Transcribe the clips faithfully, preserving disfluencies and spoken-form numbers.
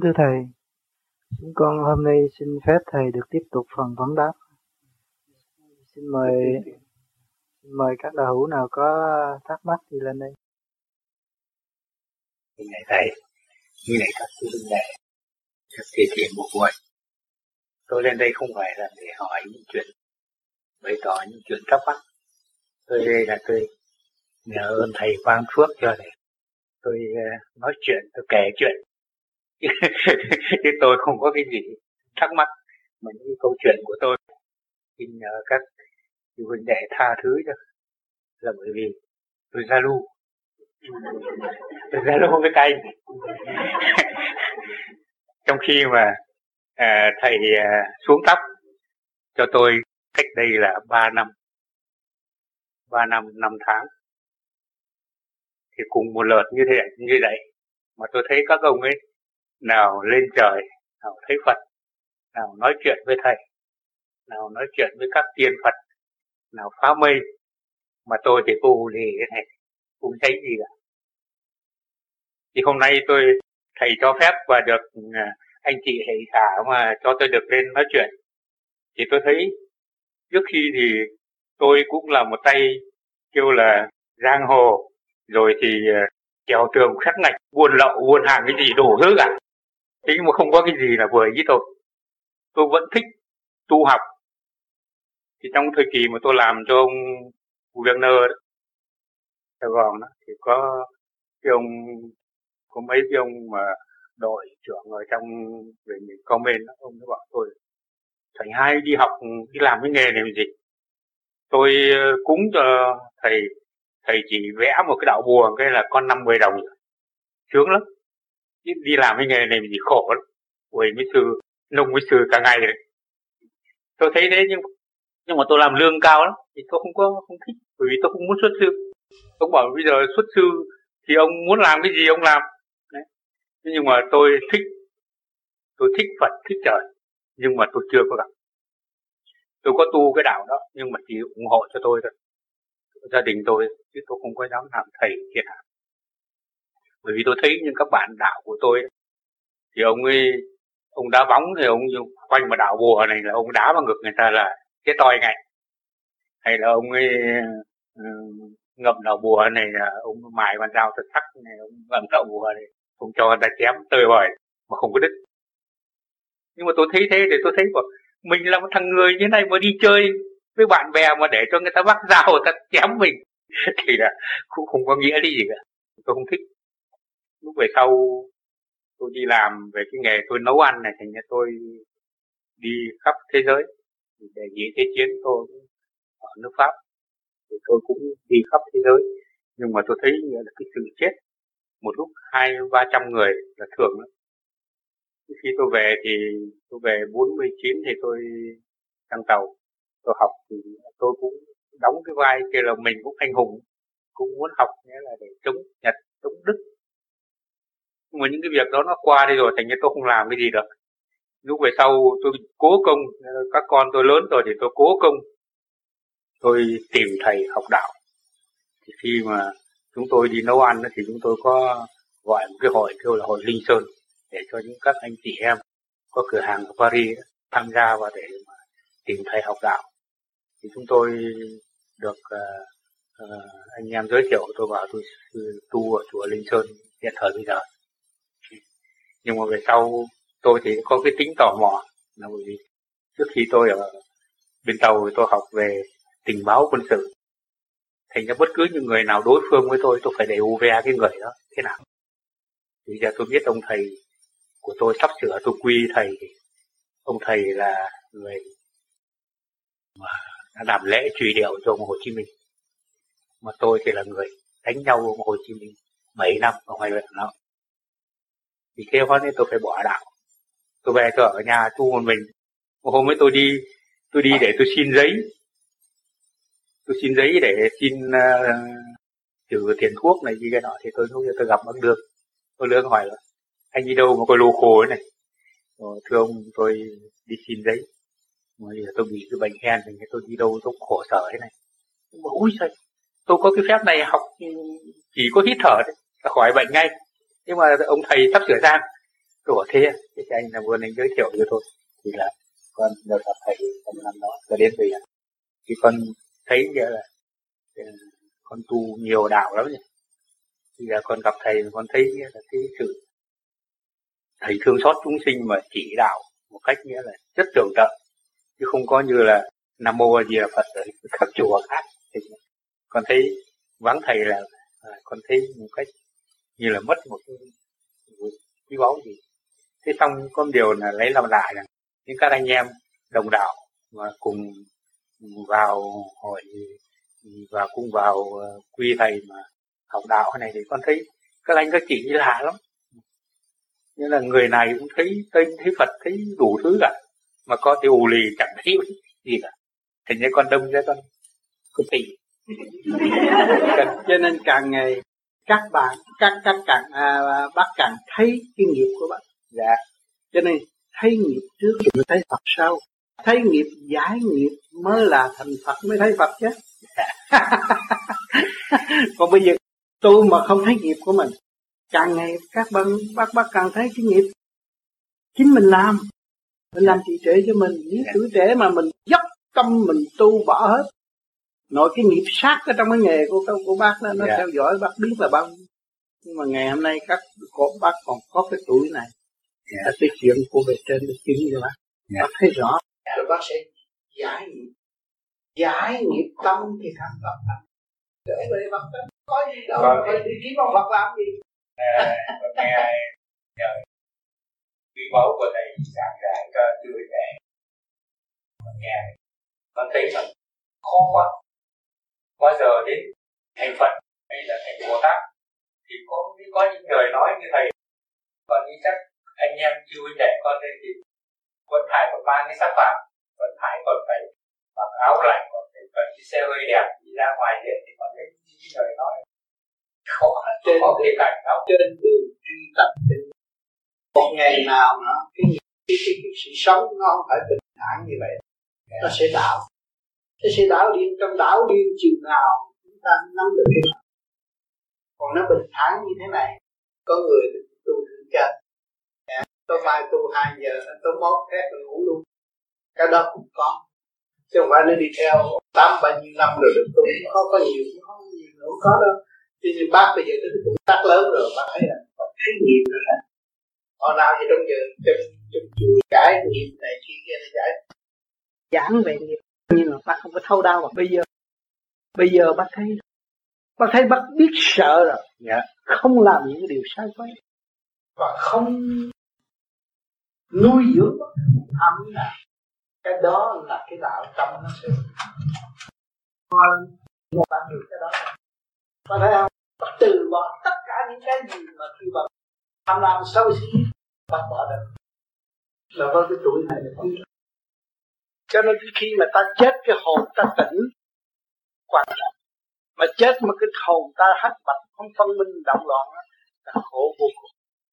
thưa Thầy, chúng con hôm nay xin phép Thầy được tiếp tục phần vấn đáp. Xin mời xin mời các đạo hữu nào có thắc mắc thì lên đây. Này Thầy, như này các sư huynh đệ, các thầy thiện một buổi. Tôi lên đây không phải là để hỏi những chuyện, bày tỏ những chuyện thắc mắc. Tôi đây là tôi nhờ ơn Thầy ban phước cho để tôi nói chuyện, tôi kể chuyện. Chứ tôi không có cái gì thắc mắc, mà những câu chuyện của tôi xin nhờ các sư huynh đệ tha thứ cho, là bởi vì tôi ra lu, tôi ra lu với các anh. Trong khi mà à, thầy à, xuống thắp cho tôi cách đây là ba năm, ba năm năm tháng, thì cùng một lượt như thế như vậy mà tôi thấy các ông ấy nào lên trời, nào thấy Phật, nào nói chuyện với thầy, nào nói chuyện với các tiên Phật, nào phá mây, mà tôi thì u lì thế này, không thấy gì cả. Thì hôm nay tôi thầy cho phép và được anh chị thầy xã mà cho tôi được lên nói chuyện, thì tôi thấy trước khi thì tôi cũng là một tay kêu là giang hồ, rồi thì trèo tường khắc ngạch, buôn lậu buôn hàng cái gì đủ thứ cả. Thế nhưng mà không có cái gì là vừa với tôi. Tôi vẫn thích tu học. Thì trong thời kỳ mà tôi làm cho ông Wagner đó, Sài Gòn đó, thì có cái ông, có mấy cái ông mà đội trưởng ở trong về miền comment đó, ông ấy bảo tôi thầy hai đi học, đi làm cái nghề này làm gì. Tôi cúng cho thầy, thầy chỉ vẽ một cái đạo bùa cái là con năm mươi đồng rồi, sướng lắm. Đi làm cái nghề này làm gì khổ lắm, quầy mấy sư, nông mấy sư cả ngày rồi. Tôi thấy thế, nhưng nhưng mà tôi làm lương cao lắm thì tôi không có không thích, bởi vì tôi không muốn xuất sư. Ông bảo bây giờ xuất sư thì ông muốn làm cái gì ông làm. Đấy. Nhưng mà tôi thích, tôi thích Phật, thích trời, nhưng mà tôi chưa có gặp. Tôi có tu cái đạo đó nhưng mà chỉ ủng hộ cho tôi thôi, gia đình tôi, chứ tôi không có dám làm thầy thiệt hại. Bởi vì tôi thấy những các bạn đạo của tôi thì ông ấy, ông đá bóng thì ông khoanh mà đạo bùa này là ông đá vào ngực người ta là chết toi ngay. Hay là ông ấy uh, ngậm đạo bùa này là ông mài bàn dao thật sắc này, ông ngậm đạo bùa này, ông cho người ta chém tơi bời mà không có đứt. Nhưng mà tôi thấy thế để tôi thấy của mình là một thằng người như này mà đi chơi với bạn bè mà để cho người ta bắt dao người ta chém mình thì là cũng không có nghĩa gì cả. Tôi không thích. Lúc về sau tôi đi làm về cái nghề tôi nấu ăn này, thành ra tôi đi khắp thế giới để nhị thế chiến. Tôi ở nước Pháp thì tôi cũng đi khắp thế giới, nhưng mà tôi thấy là cái sự chết một lúc hai ba trăm người là thường lắm. Khi tôi về thì tôi về bốn mươi chín thì tôi sang tàu, tôi học thì tôi cũng đóng cái vai kia là mình cũng anh hùng, cũng muốn học nghĩa là để chống Nhật, chống Đức. Nhưng mà những cái việc đó nó qua đi rồi, thành ra tôi không làm cái gì được. Lúc về sau tôi cố công, các con tôi lớn rồi thì tôi cố công, tôi tìm thầy học đạo. Thì khi mà chúng tôi đi nấu ăn thì chúng tôi có gọi một cái hội kêu là hội Linh Sơn, để cho những các anh chị em có cửa hàng ở Paris tham gia vào để mà tìm thầy học đạo. Thì chúng tôi được uh, uh, anh em giới thiệu tôi vào tôi tu ở chùa Linh Sơn hiện thời bây giờ. Nhưng mà về sau tôi thì có cái tính tò mò, là bởi vì trước khi tôi ở bên tàu thì tôi học về tình báo quân sự, thành ra bất cứ những người nào đối phương với tôi, tôi phải để u ve cái người đó thế nào. Thì giờ tôi biết ông thầy của tôi sắp sửa tôi quy thầy, thì ông thầy là người mà đã làm lễ truy điệu cho ông Hồ Chí Minh, mà tôi thì là người đánh nhau với ông Hồ Chí Minh mấy năm ở ngoài Việt Nam. Thì thế hóa nên tôi phải bỏ đạo, tôi về tôi ở nhà tu một mình. Một hôm ấy tôi đi tôi đi để tôi xin giấy, tôi xin giấy để xin uh, trừ tiền thuốc này gì cái nọ. Thì tôi lúc tôi gặp bác Lương, tôi Lương hỏi là anh đi đâu mà coi lô khô thế này. Rồi, thưa ông, tôi đi xin giấy, mà tôi bị cái bệnh hen, thì tôi đi đâu tôi cũng khổ sở thế này. Mà ui sao tôi có cái phép này học chỉ có hít thở đấy là khỏi bệnh ngay. Nhưng mà ông thầy sắp sửa sang, Ủa thế thì anh là vừa anh giới thiệu cho tôi thì là con được gặp thầy trong năm đó cho đến bây giờ thì con thấy như là con tu nhiều đạo lắm nhỉ. Bây giờ con gặp thầy con thấy nghĩa là cái sự thầy thương xót chúng sinh mà chỉ đạo một cách nghĩa là rất tường tận chứ không có như là Nam Mô A Di Đà Phật ở các chùa khác. Thì con thấy vắng thầy là à, con thấy một cách như là mất một cái quý báu gì. Thế xong có một điều là lấy làm lạ rằng những các anh em đồng đạo mà cùng vào hội và cùng vào uh, quy thầy mà học đạo này thì con thấy các anh các chị lạ lắm. Như là người này cũng thấy tên thấy Phật thấy đủ thứ cả mà có thì ù lì chẳng thấy gì cả. Thành như con đâm ra con có tỷ. Cho nên càng ngày các bạn các các càng à, bác càng thấy cái nghiệp của bác. Dạ. Cho nên thấy nghiệp trước rồi thấy Phật sau. Thấy nghiệp giải nghiệp mới là thành Phật mới thấy Phật chứ. Còn bây giờ tôi mà không thấy nghiệp của mình, càng ngày các bạn bác bác càng thấy cái nghiệp chính mình làm, mình làm trì trệ cho mình. Nếu tuổi trẻ mà mình dốc tâm mình tu bỏ hết, nội cái nghiệp sát ở trong cái nghề của của bác đó, nó yeah. theo dõi bác biết là bao nhiêu. Nhưng mà ngày hôm nay các cô bác còn có cái tuổi này, yeah. cái chuyện của bề trên được chứng cho bác, yeah. bác thấy rõ. Rồi bác sẽ giải nghiệp, giải nghiệp tâm thì thành Phật. Để về Phật đó, có gì đâu, phải đi kiếm ông Phật làm gì? À, nghe nhờ quý báu của thầy giảng dạy cho chưa trẻ, nghe con thấy rằng khó quá. Bao giờ đến thành Phật hay là thành Bồ Tát thì có có những người nói như thầy, còn như chắc anh em chưa trẻ con đây thì vẫn phải còn mang cái sắc phạm, vẫn phải còn phải mặc áo lạnh, còn phải cần cái xe hơi đẹp đi ra ngoài điện thì con thấy những người nói khó trên có cái cảnh đó trên đường truy tập trên một ngày nào nữa cái, cái, cái, cái sự sống nó không phải bình thản như vậy, yeah. nó sẽ đảo, nó sẽ đảo điên. Trong đảo điên chừng nào chúng ta nắm được cái nào. Còn nó bình thản như thế này, có người tu thượng chân, yeah. tôi mai tu hai giờ, tôi mốt khác rồi ngủ luôn, cái đó cũng có, chứ không phải nó đi theo tám bao nhiêu năm rồi được tu, có có nhiều, có nhiều nữa có đâu. Tuy nhiên bác bây giờ cái tuổi tác lớn rồi, bác thấy là bác thấy nhiều rồi đó. Họ nào thì trong giờ trong trong chui cái nghiệp này kia kia này giải giảng về nghiệp, nhưng mà bác không có thâu đau. Mà bây giờ bây giờ bác thấy bác thấy bác biết sợ rồi, yeah. không làm những cái điều sai quấy và không nuôi dưỡng bất cứ một tham nào. Cái đó là cái đạo tâm nó sẽ một bạn được cái đó. Có thấy không? Bác từ bỏ tất cả những cái gì mà khi mà tham lam xấu xí, bác bỏ được. Là với cái tuổi này là không được. Cho nên khi mà ta chết cái hồn ta tỉnh quan trọng. Mà chết mà cái hồn ta hắc bạch không phân minh động loạn đó, là khổ vô cùng.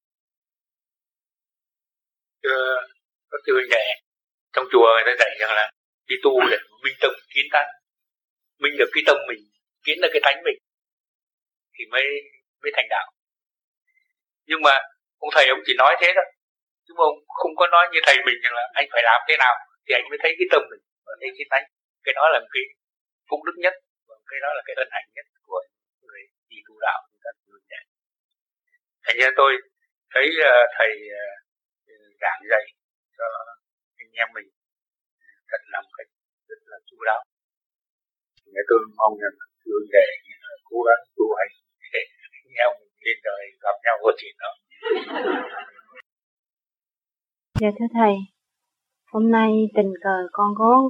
Thưa có thưa nhẹ, trong chùa người ta dạy rằng là đi tu để minh tâm kiến tánh, minh được cái tâm mình, kiến được cái tánh mình thì mới mới thành đạo. Nhưng mà ông thầy ông chỉ nói thế đó, chứ mà ông không có nói như thầy mình rằng là anh phải làm thế nào thì anh mới thấy cái tâm mình và thấy cái tánh. Cái đó là một cái phúc đức nhất, và cái đó là cái ân hạnh nhất của người đi tu đạo chúng ta tu dạy. Thành ra tôi thấy uh, thầy uh, giảng dạy cho anh em mình cần làm cách rất là chu đáo. Nên tôi mong rằng thường để cố gắng tu hành để anh em mình lên đời gặp nhau có chuyện đó. Dạ thưa thầy, hôm nay tình cờ con có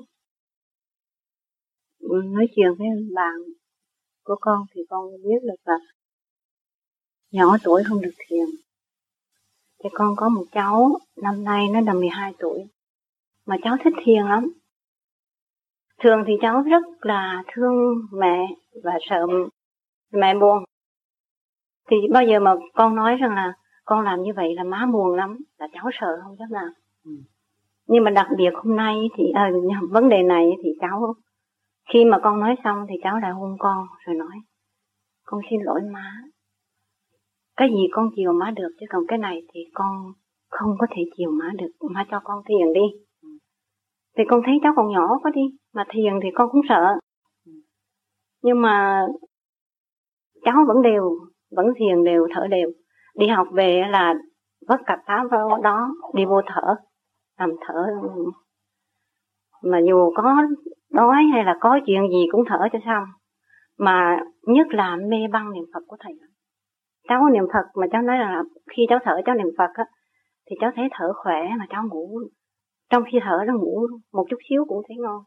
nói chuyện với bạn của con thì con biết được là nhỏ tuổi không được thiền. Thì con có một cháu, năm nay nó là mười hai tuổi, mà cháu thích thiền lắm. Thường thì cháu rất là thương mẹ và sợ mẹ buồn. Thì bao giờ mà con nói rằng là con làm như vậy là má buồn lắm, là cháu sợ không dám làm. Ừ. Nhưng mà đặc biệt hôm nay thì à, vấn đề này thì cháu, khi mà con nói xong thì cháu lại hôn con rồi nói: con xin lỗi má, cái gì con chiều má được, chứ còn cái này thì con không có thể chiều má được, má cho con thiền đi. Thì con thấy cháu còn nhỏ quá đi, mà thiền thì con cũng sợ. Nhưng mà cháu vẫn đều, vẫn thiền đều, thở đều. Đi học về là vất cặp áo vào đó, đi vô thở, nằm thở. Mà dù có đói hay là có chuyện gì cũng thở cho xong. Mà nhất là mê băng niệm Phật của thầy. Cháu niệm Phật mà cháu nói là khi cháu thở cháu niệm Phật á, thì cháu thấy thở khỏe mà cháu ngủ. Trong khi thở nó ngủ một chút xíu cũng thấy ngon.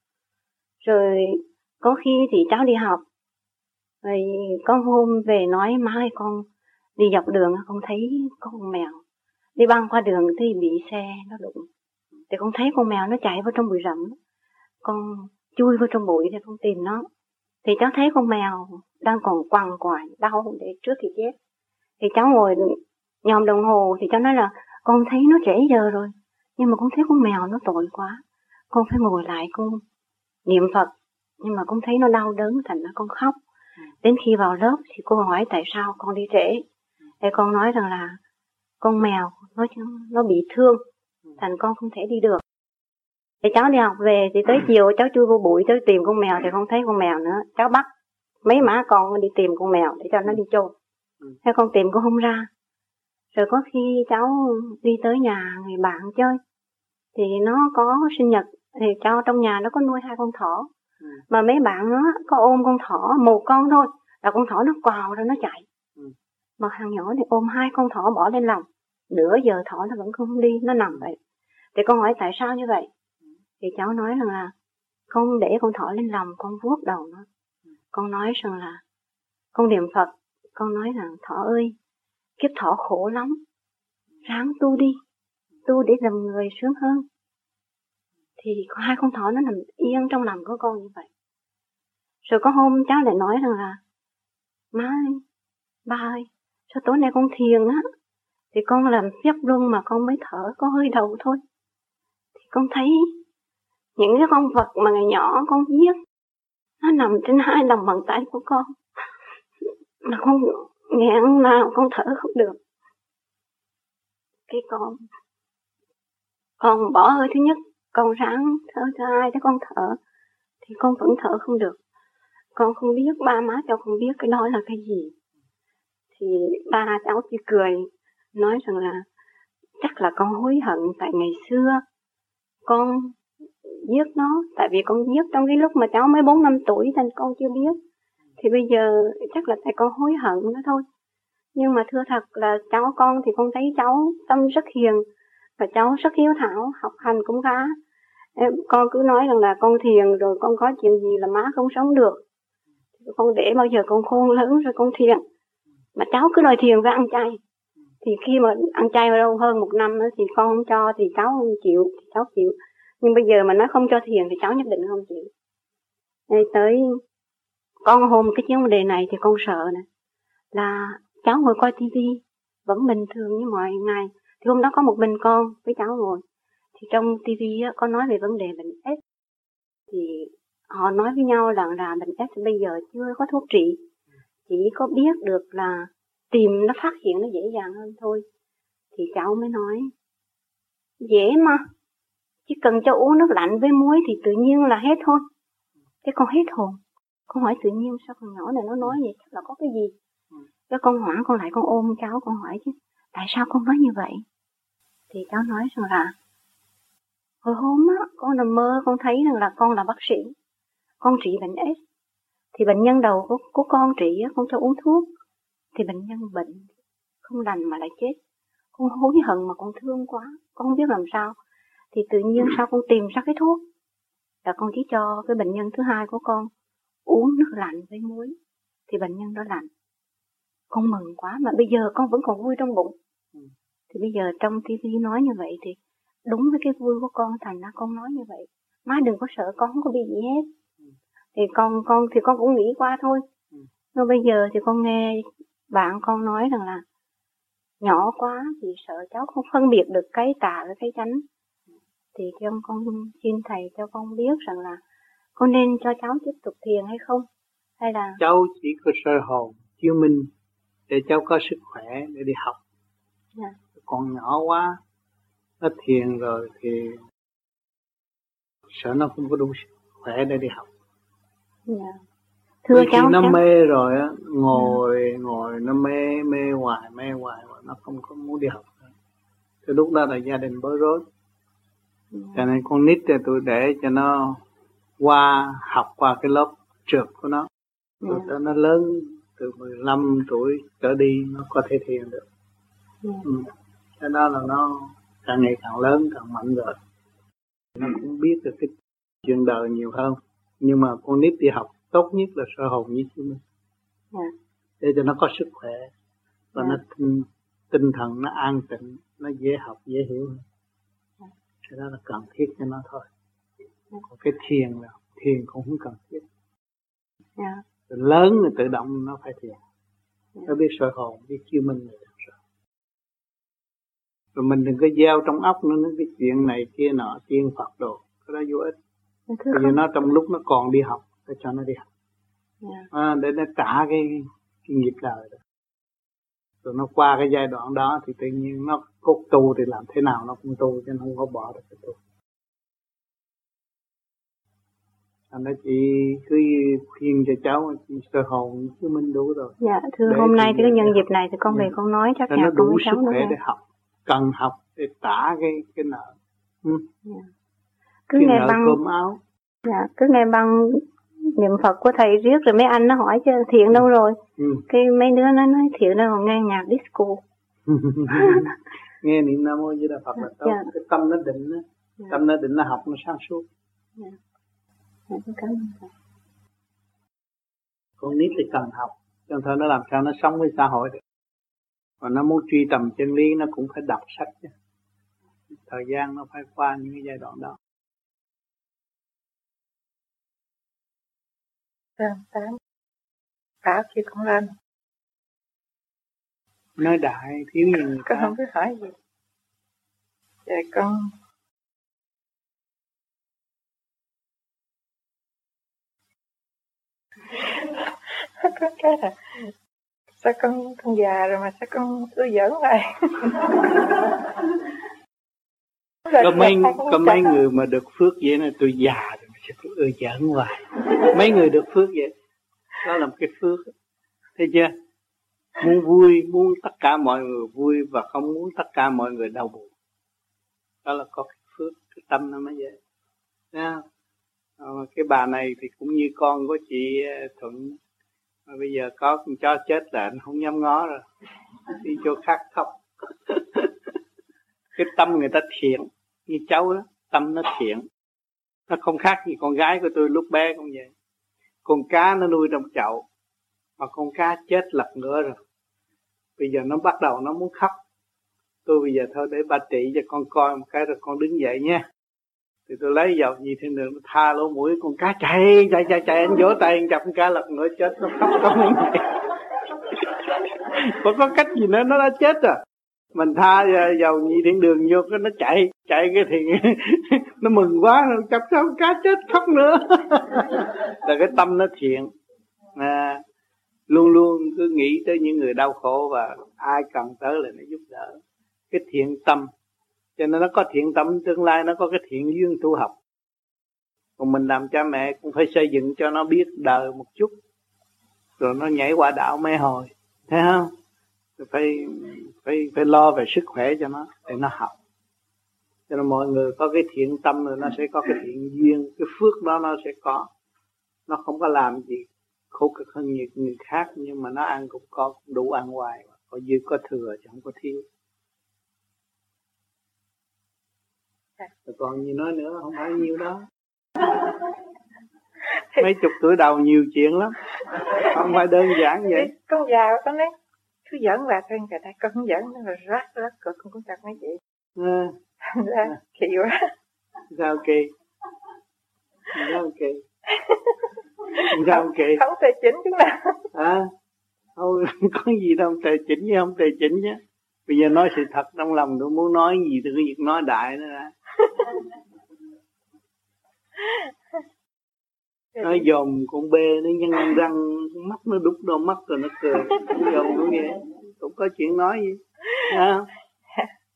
Rồi có khi thì cháu đi học. Rồi có hôm về nói má ơi con đi dọc đường con thấy có con mèo. Đi băng qua đường thì bị xe nó đụng. Thì con thấy con mèo nó chạy vào trong bụi rậm. Con chui vào trong bụi để con tìm nó. Thì cháu thấy con mèo đang còn quằn quại đau để trước khi chết. Thì cháu ngồi nhòm đồng hồ thì cháu nói là con thấy nó trễ giờ rồi. Nhưng mà con thấy con mèo nó tội quá. Con phải ngồi lại con niệm Phật. Nhưng mà con thấy nó đau đớn thành ra con khóc. Đến khi vào lớp thì cô hỏi tại sao con đi trễ. Thì con nói rằng là con mèo nó, nó bị thương. Thành con không thể đi được. Thì cháu đi học về thì tới chiều cháu chui vô bụi tới tìm con mèo thì không thấy con mèo nữa. Cháu bắt mấy má con đi tìm con mèo để cho nó đi chôn. Thế con tìm cũng không ra. Rồi có khi cháu đi tới nhà người bạn chơi. Thì nó có sinh nhật. Thì cháu trong nhà nó có nuôi hai con thỏ. Mà mấy bạn nó có ôm con thỏ một con thôi. Là con thỏ nó quào rồi nó chạy. Mà thằng nhỏ thì ôm hai con thỏ bỏ lên lòng. Nửa giờ thỏ nó vẫn không đi. Nó nằm vậy. Thì con hỏi tại sao như vậy. Thì cháu nói rằng là con để con thỏ lên lòng, con vuốt đầu nó. Con nói rằng là con niệm Phật. Con nói rằng thỏ ơi, kiếp thỏ khổ lắm. Ráng tu đi. Tu để làm người sướng hơn. Thì hai con thỏ nó nằm yên trong lòng của con như vậy. Rồi có hôm cháu lại nói rằng là má ơi, ba ơi, sao tối nay con thiền á. Thì con làm phép luân mà con mới thở có hơi đầu thôi. Thì con thấy những cái con vật mà ngày nhỏ con giết, nó nằm trên hai lòng bàn tay của con. Mà con nghẹn nào con thở không được. Cái con, con bỏ hơi thứ nhất, con ráng thở thứ hai, thế con thở, thì con vẫn thở không được. Con không biết, ba má cháu không biết cái đó là cái gì. Thì ba cháu chỉ cười, nói rằng là chắc là con hối hận tại ngày xưa con giết nó, tại vì con giết trong cái lúc mà cháu mới bốn năm tuổi nên con chưa biết. Thì bây giờ chắc là tại con hối hận nó thôi. Nhưng mà thưa thật là cháu con thì con thấy cháu tâm rất hiền và cháu rất hiếu thảo, học hành cũng khá. Con cứ nói rằng là con thiền rồi con có chuyện gì là má không sống được. Con để bao giờ con khôn lớn rồi con thiền. Mà cháu cứ đòi thiền với ăn chay. Thì khi mà ăn chay đâu hơn một năm nữa thì con không cho thì cháu không chịu, thì cháu chịu. Nhưng bây giờ mà nói không cho thiền thì cháu nhất định không chịu. Đây tới con hôm cái vấn đề này thì con sợ nè. Là cháu ngồi coi tivi vẫn bình thường như mọi ngày. Thì hôm đó có một mình con với cháu ngồi. Thì trong tivi có nói về vấn đề bệnh ép. Thì họ nói với nhau là, là bệnh ép bây giờ chưa có thuốc trị. Chỉ có biết được là tìm nó phát hiện nó dễ dàng hơn thôi. Thì cháu mới nói dễ mà. Chỉ cần cho uống nước lạnh với muối thì tự nhiên là hết thôi. Thế con hết hồn. Con hỏi tự nhiên sao con nhỏ này nó nói vậy, chắc là có cái gì. Cái con hoảng con lại con ôm cháu con hỏi chứ tại sao con nói như vậy. Thì cháu nói rằng là hồi hôm á con nằm mơ con thấy rằng là con là bác sĩ. Con trị bệnh ết. Thì bệnh nhân đầu của, của con trị á, con cho uống thuốc. Thì bệnh nhân bệnh không lành mà lại chết. Con hối hận mà con thương quá. Con không biết làm sao. Thì tự nhiên sao con tìm ra cái thuốc. Là con chỉ cho cái bệnh nhân thứ hai của con uống nước lạnh với muối. Thì bệnh nhân đó lạnh. Con mừng quá mà bây giờ con vẫn còn vui trong bụng. Ừ. Thì bây giờ trong tivi nói như vậy thì đúng với cái vui của con, thành ra con nói như vậy. Má đừng có sợ, con không có bị gì hết. Ừ. Thì con con thì con cũng nghĩ qua thôi. Ừ. Nhưng bây giờ thì con nghe bạn con nói rằng là nhỏ quá thì sợ cháu không phân biệt được cái tà với cái chánh. Thì cho con xin thầy cho con biết rằng là con nên cho cháu tiếp tục thiền hay không? Hay là cháu chỉ có soi hồn chiếu minh để cháu có sức khỏe để đi học. Yeah. còn nhỏ quá, nó thiền rồi thì sợ nó không có đủ khỏe để đi học. Yeah. Thưa khi cháu, nó cháu. mê rồi á, ngồi yeah. ngồi nó mê mê hoài mê hoài mà nó không có muốn đi học. Thì lúc đó là gia đình bối rối. Yeah. Cho nên con nít thì tôi để cho nó qua học qua cái lớp trượt của nó. Rồi yeah. nó lớn từ mười lăm tuổi trở đi nó có thể thiền được. Yeah. Ừ. Cái đó là nó càng ngày càng lớn càng mạnh rồi. Nó cũng biết được cái chuyện đời nhiều hơn. Nhưng mà con nít đi học tốt nhất là sơ hồn với chúng mình. Yeah. Để cho nó có sức khỏe và yeah. nó tinh, tinh thần nó an tịnh, nó dễ học dễ hiểu. Yeah. Cái đó là cần thiết cho nó thôi. Yeah. Còn cái thiền là thiền cũng không cần thiết. Yeah. Lớn rồi tự động nó phải thiền. Yeah. Nó biết sơ hồn, biết chiêu minh là được rồi. Rồi mình đừng có gieo trong óc nó những cái chuyện này kia nọ, tiên Phật đồ, cái đó vô ích. Bởi vì nó trong lúc nó còn đi học, phải cho nó đi học. Yeah. À, để nó trả cái, cái nghiệp đời đó. Rồi nó qua cái giai đoạn đó thì tự nhiên nó cốt tu thì làm thế nào nó cũng tu, chứ nó không có bỏ được cái tu. Thành ra chị cứ khuyên cho cháu chị sơ hồn chứ mình đủ rồi. Dạ, thưa hôm nay cái nhân dịp này thì con về con nói chắc là con với cháu nó đủ sức khỏe để học, cần học để trả cái cái nợ. Ừ. Dạ. Cứ nghe băng cơm áo. Dạ, cứ nghe băng niệm Phật của thầy riết rồi mấy anh nó hỏi chứ thiện đâu rồi. Ừ. Cái mấy đứa nó nói thiện đâu còn nghe nhạc disco. Nghe niệm Nam Mô Di Đà Phật là tốt. Dạ. Cái tâm nó định đó. Dạ. Tâm nó định nó học nó sáng suốt. Dạ. Dạ, cảm ơn thầy. Con nít thì cần học, cho nên nó làm sao nó sống với xã hội được. Và nó muốn truy tầm chân lý nó cũng phải đọc sách chứ. Thời gian nó phải qua những cái giai đoạn đó. Tám tám Báo khi con lên nói đại thiếu gì người con không biết hỏi gì. Dạ con có cái là sao con con già rồi mà sao con ưa giỡn lại. Có mấy có mấy người mà được phước vậy này tôi già rồi mà sao ưa giỡn hoài. Mấy người được phước vậy đó là một cái phước, thấy chưa? Muốn vui, muốn tất cả mọi người vui và không muốn tất cả mọi người đau buồn, đó là có cái phước, cái tâm nó mới vậy. Thấy không? Cái bà này thì cũng như con của chị Thuận, mà bây giờ có con chó chết là anh không dám ngó rồi, đi chỗ khác khóc. Cái tâm người ta thiện, như cháu đó, tâm nó thiện, nó không khác gì con gái của tôi lúc bé cũng vậy. Con cá nó nuôi trong chậu, mà con cá chết lật nữa rồi, bây giờ nó bắt đầu nó muốn khóc. Tôi bây giờ thôi để bà trị cho con coi một cái rồi con đứng dậy nha. Thì tôi lấy dầu gì thiên đường tôi tha lỗ mũi, con cá chạy chạy chạy chạy, anh vỗ tay anh chặt con cá lật nữa chết, nó khóc khóc như vậy. Có có cách gì nữa, nó đã chết rồi. Mình tha dầu nhị thiên đường vô cái nó chạy chạy cái thì nó mừng quá, nó chặt sao cá chết khóc nữa. Là cái tâm nó thiện, à, luôn luôn cứ nghĩ tới những người đau khổ và ai cần tới là nó giúp đỡ. Cái thiện tâm, cho nên nó có thiện tâm tương lai nó có cái thiện duyên tu học. Còn mình làm cha mẹ cũng phải xây dựng cho nó biết đời một chút, rồi nó nhảy qua đạo mê hồi, thấy không? Phải phải phải lo về sức khỏe cho nó để nó học. Cho nên mọi người có cái thiện tâm rồi nó sẽ có cái thiện duyên, cái phước đó nó sẽ có. Nó không có làm gì khổ cực hơn nhiều người khác, nhưng mà nó ăn cũng có cũng đủ ăn hoài, có dư có thừa chứ không có thiếu. Rồi còn gì nói nữa, không phải nhiều đó. Mấy chục tuổi đầu nhiều chuyện lắm, không phải đơn giản vậy. Con già con nói cứ giỡn lại thôi, người ta con không giỡn nó rồi rát rát rồi con cũng chặt mấy chị. À. Thành ra à. Kỳ quá. Sao kỳ? Sao kỳ? Sao kỳ? Không tề chỉnh chút nào. À, không có gì đâu tề chỉnh với không tề chỉnh chứ. Bây giờ nói sự thật trong lòng, tôi muốn nói gì thì cứ việc nói đại nữa ra. Nói dòm con bê nó nhăn răng, mắt nó đúc đôi mắt rồi nó cười. Dòm cũng vậy, cũng có chuyện nói gì. À,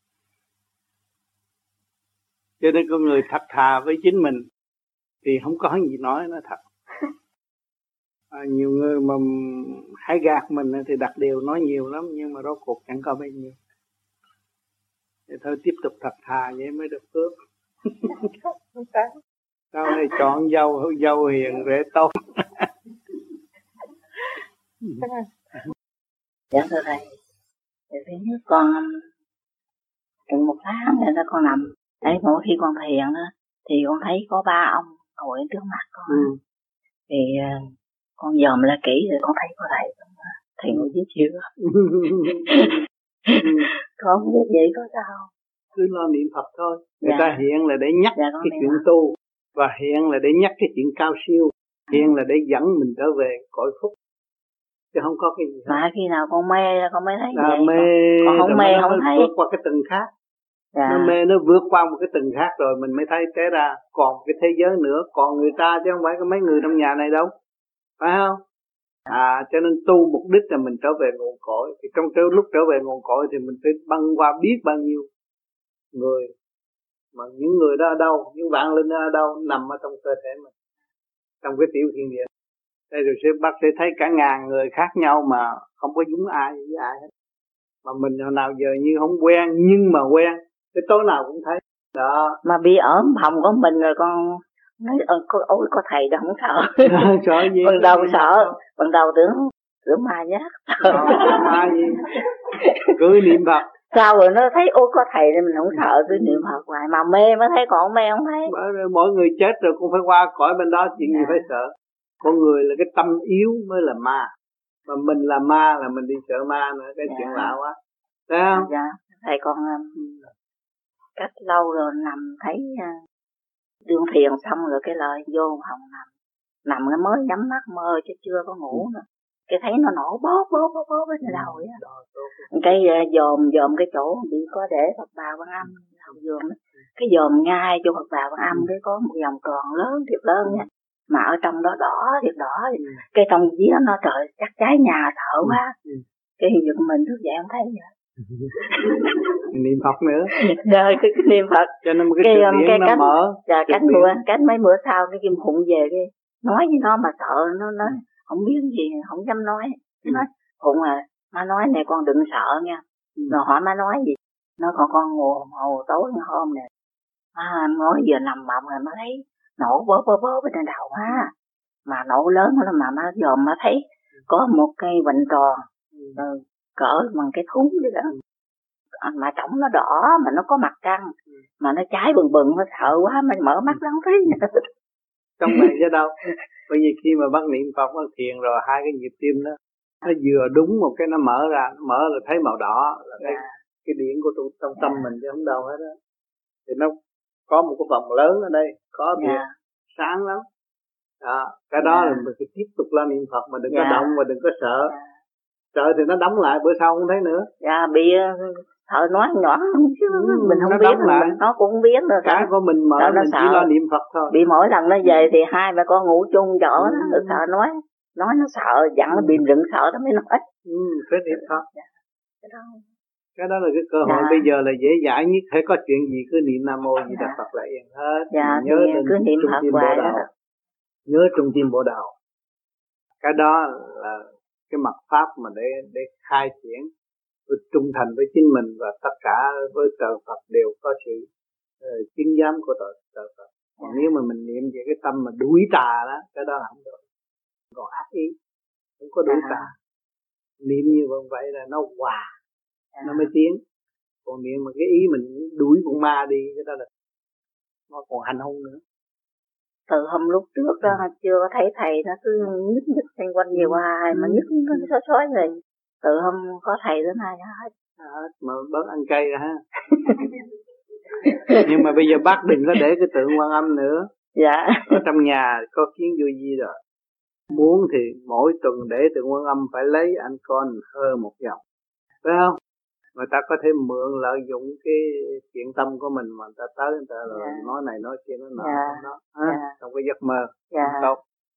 Cho nên con người thật thà với chính mình thì không có gì nói, nó thật. À, nhiều người mà hay gạt mình thì đặt điều nói nhiều lắm, nhưng mà rốt cuộc chẳng có bao nhiêu. Thì thôi tiếp tục thật thà vậy mới được phước. Sau này chọn dâu dâu hiền rễ tốt. Dạ thưa thầy, thì thứ nhất con trong một tháng rồi đó con nằm, đấy mỗi khi con thiền đó, thì con thấy có ba ông ngồi trước mặt con. Ừ. Thì uh, con dòm lại kỹ rồi con thấy có thầy không? Thầy ngồi dưới chưa? Con không biết vậy có sao không? Cứ lo niệm Phật thôi. Người dạ. ta hiện là để nhắc dạ, cái chuyện Phật. tu, và hiện là để nhắc cái chuyện cao siêu, hiện là để dẫn mình trở về cõi phúc, chứ không có cái gì hết. Mà khi nào con mê con mới thấy là vậy. Mê, con không mê không thấy. Vượt qua cái tầng khác. Dạ. Nó mê nó vượt qua một cái tầng khác rồi mình mới thấy té ra còn cái thế giới nữa, còn người ta chứ không phải có mấy người trong nhà này đâu, phải không? À, cho nên tu mục đích là mình trở về nguồn cội. Thì trong lúc trở về nguồn cội thì mình phải băng qua biết bao nhiêu người, mà những người đó ở đâu, những vạn linh đó ở đâu, nằm ở trong cơ thể mình, trong cái tiểu thiên địa. Đây rồi sẽ bác sẽ thấy cả ngàn người khác nhau mà không có giống ai với ai hết. Mà mình hồi nào giờ như không quen, nhưng mà quen, cái tối nào cũng thấy. Đó. Mà bị ở phòng của mình rồi con nói ôi, ôi có thầy đó không sợ. Sợ gì? Ban đầu sợ, ban đầu tưởng tưởng ma nhát. Ma gì? Cứ niệm Phật. Sao rồi nó thấy ôi có thầy thì mình không sợ, cứ niệm Phật hoài mà mê mới thấy, còn mê không thấy. Mỗi người chết rồi cũng phải qua cõi bên đó, chuyện dạ. gì phải sợ. Con người là cái tâm yếu mới là ma, mà mình là ma là mình đi sợ ma nữa, cái dạ. chuyện lạ quá, thấy không? Dạ, thầy con cách lâu rồi nằm thấy đương thiền xong rồi cái lời vô phòng nằm, nằm nó mới nhắm mắt mơ chứ chưa có ngủ nữa, cái thấy nó nổ bóp bóp bóp bóp ở trên đầu á, cái dòm dòm cái chỗ bị có để Phật Bà Quan Âm, dòm cái dòm ngay cho Phật Bà Quan Âm, cái có một vòng tròn lớn thiệt lớn nha. Mà ở trong đó đỏ thiệt đỏ, ừ. cái trong vía nó trời chắc cháy nhà thở quá, ừ. cái giật mình thức dậy không thấy vậy. Niệm Phật nữa. Rồi cái, cái niệm Phật. Cho nên cái, cái, cái nó cánh, mở. Dạ cánh bữa, cánh mấy bữa sau cái Kim Phụng về cái nói với nó mà sợ, nó nói không biết gì, không dám nói. Nó nói Phụng à, má nói này con đừng sợ nha. Ừ. Rồi hỏi má nói gì? Nó còn con ngồi hồi tối hôm nè, má nói giờ nằm mộng rồi má thấy nổ bớ bớ bớ bên trên đầu ha, mà nổ lớn lắm mà má dòm má thấy có một cây vành tròn ừ. cỡ bằng cái thúng vậy đó, mà trỏng nó đỏ mà nó có mặt trăng, mà nó cháy bừng bừng, nó sợ quá mà mở mắt nó không thấy. Trong này chứ đâu, bởi vì khi mà bác niệm Phật bác thiền rồi hai cái nhịp tim đó nó vừa đúng một cái nó mở ra, nó mở là thấy màu đỏ là cái yeah. cái điển của tu trong tâm yeah. mình chứ không đâu hết á. Thì nó có một cái vòng lớn ở đây, có việc yeah. sáng lắm. Đó, cái đó yeah. là mình phải tiếp tục la niệm Phật mà đừng yeah. có động và đừng có sợ. Yeah. Sợ thì nó đóng lại, bữa sau không thấy nữa. Dạ, yeah, bị thợ nói nhỏ chứ ừ, mình không biết, mình, nó cũng không biết nữa. Cái của mình mở mình sợ. Chỉ lo niệm Phật thôi. Bị mỗi lần nó về thì hai mẹ con ngủ chung chỗ ừ. nó sợ nói, nói nó sợ, dặn nó bị rừng sợ nó mới nói. Ừ, phải niệm Phật. Dạ. Cái đó cái đó là cái cơ hội dạ. bây giờ là dễ dãi nhất, hãy có chuyện gì cứ niệm Nam Mô Di Đà Phật là yên hết. Dạ, nhớ cứ niệm Phật hoài đó. Nhớ trung tim bộ đầu. Cái đó là cái mặt pháp mà để để khai triển, với trung thành với chính mình và tất cả với trời Phật đều có sự uh, chứng giám của trời trời Phật. Còn yeah. nếu mà mình niệm về cái tâm mà đuổi tà đó, cái đó là không được. Còn ác ý, không có đuổi yeah. tà. Niệm như vậy là nó hòa, yeah. nó mới tiến. Còn niệm mà cái ý mình đuổi con ma đi, cái đó là nó còn hành hung nữa. Từ hôm lúc trước đó chưa có thấy thầy, nó cứ nhức nhức xung quanh nhiều hoài mà nhức nó xói xói rồi. Từ hôm có thầy đến nay hết. Hết mà bớt ăn cay rồi ha. Nhưng mà bây giờ bác đừng có để cái tượng Quan Âm nữa. Dạ. Ở trong nhà có kiến vô vi rồi. Muốn thì mỗi tuần để tượng Quan Âm phải lấy anh con hơ một vòng, phải không? Người ta có thể mượn lợi dụng cái chuyện tâm của mình mà người ta tới người ta rồi yeah. nói này nói kia nói nọ yeah. nó yeah. trong cái giấc mơ yeah. tốt.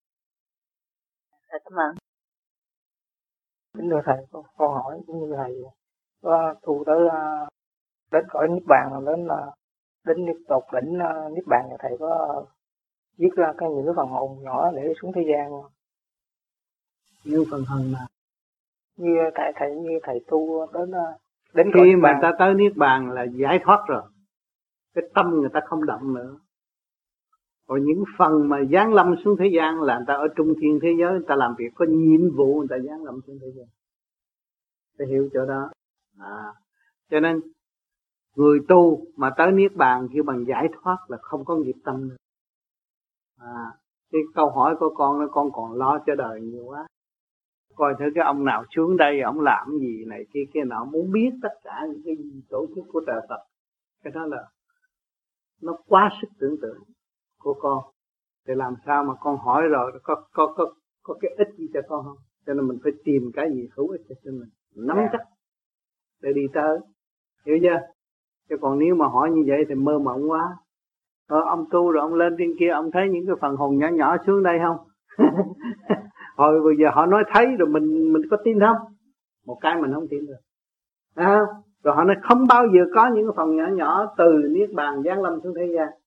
Cảm ơn. Kính thưa thầy, con, con hỏi cũng như thầy có tu tới đến cõi niết bàn đến là đến niết tột đỉnh niết bàn thì thầy có viết ra cái những cái phần hồn nhỏ để xuống thế gian không? Những phần hồn nào? Như thầy thầy như thầy tu đến đến khi mà ta tới niết bàn là giải thoát rồi, cái tâm người ta không động nữa. Còn những phần mà giáng lâm xuống thế gian là người ta ở trung thiên thế giới, người ta làm việc có nhiệm vụ, người ta giáng lâm xuống thế gian. Phải hiểu chỗ đó. À, cho nên người tu mà tới niết bàn kêu bằng giải thoát là không có nghiệp tâm nữa. À, cái câu hỏi của con là con còn lo cho đời nhiều quá. Coi thử cái ông nào xuống đây, ông làm gì này kia kia nọ, muốn biết tất cả những cái tổ chức của trời Phật. Cái đó là nó quá sức tưởng tượng của con. Thì làm sao mà con hỏi rồi có có có có cái ích gì cho con không? Cho nên mình phải tìm cái gì hữu ích cho mình, nắm chắc để đi tới, hiểu chưa? Chứ còn nếu mà hỏi như vậy thì mơ mộng quá. Ờ, ông tu rồi ông lên trên kia, ông thấy những cái phần hồn nhỏ nhỏ xuống đây không? Hồi bây giờ họ nói thấy rồi mình mình có tin không? Một cái mình không tin được. À, rồi họ nói không bao giờ có những cái phần nhỏ nhỏ từ niết bàn giáng lâm xuống thế gian.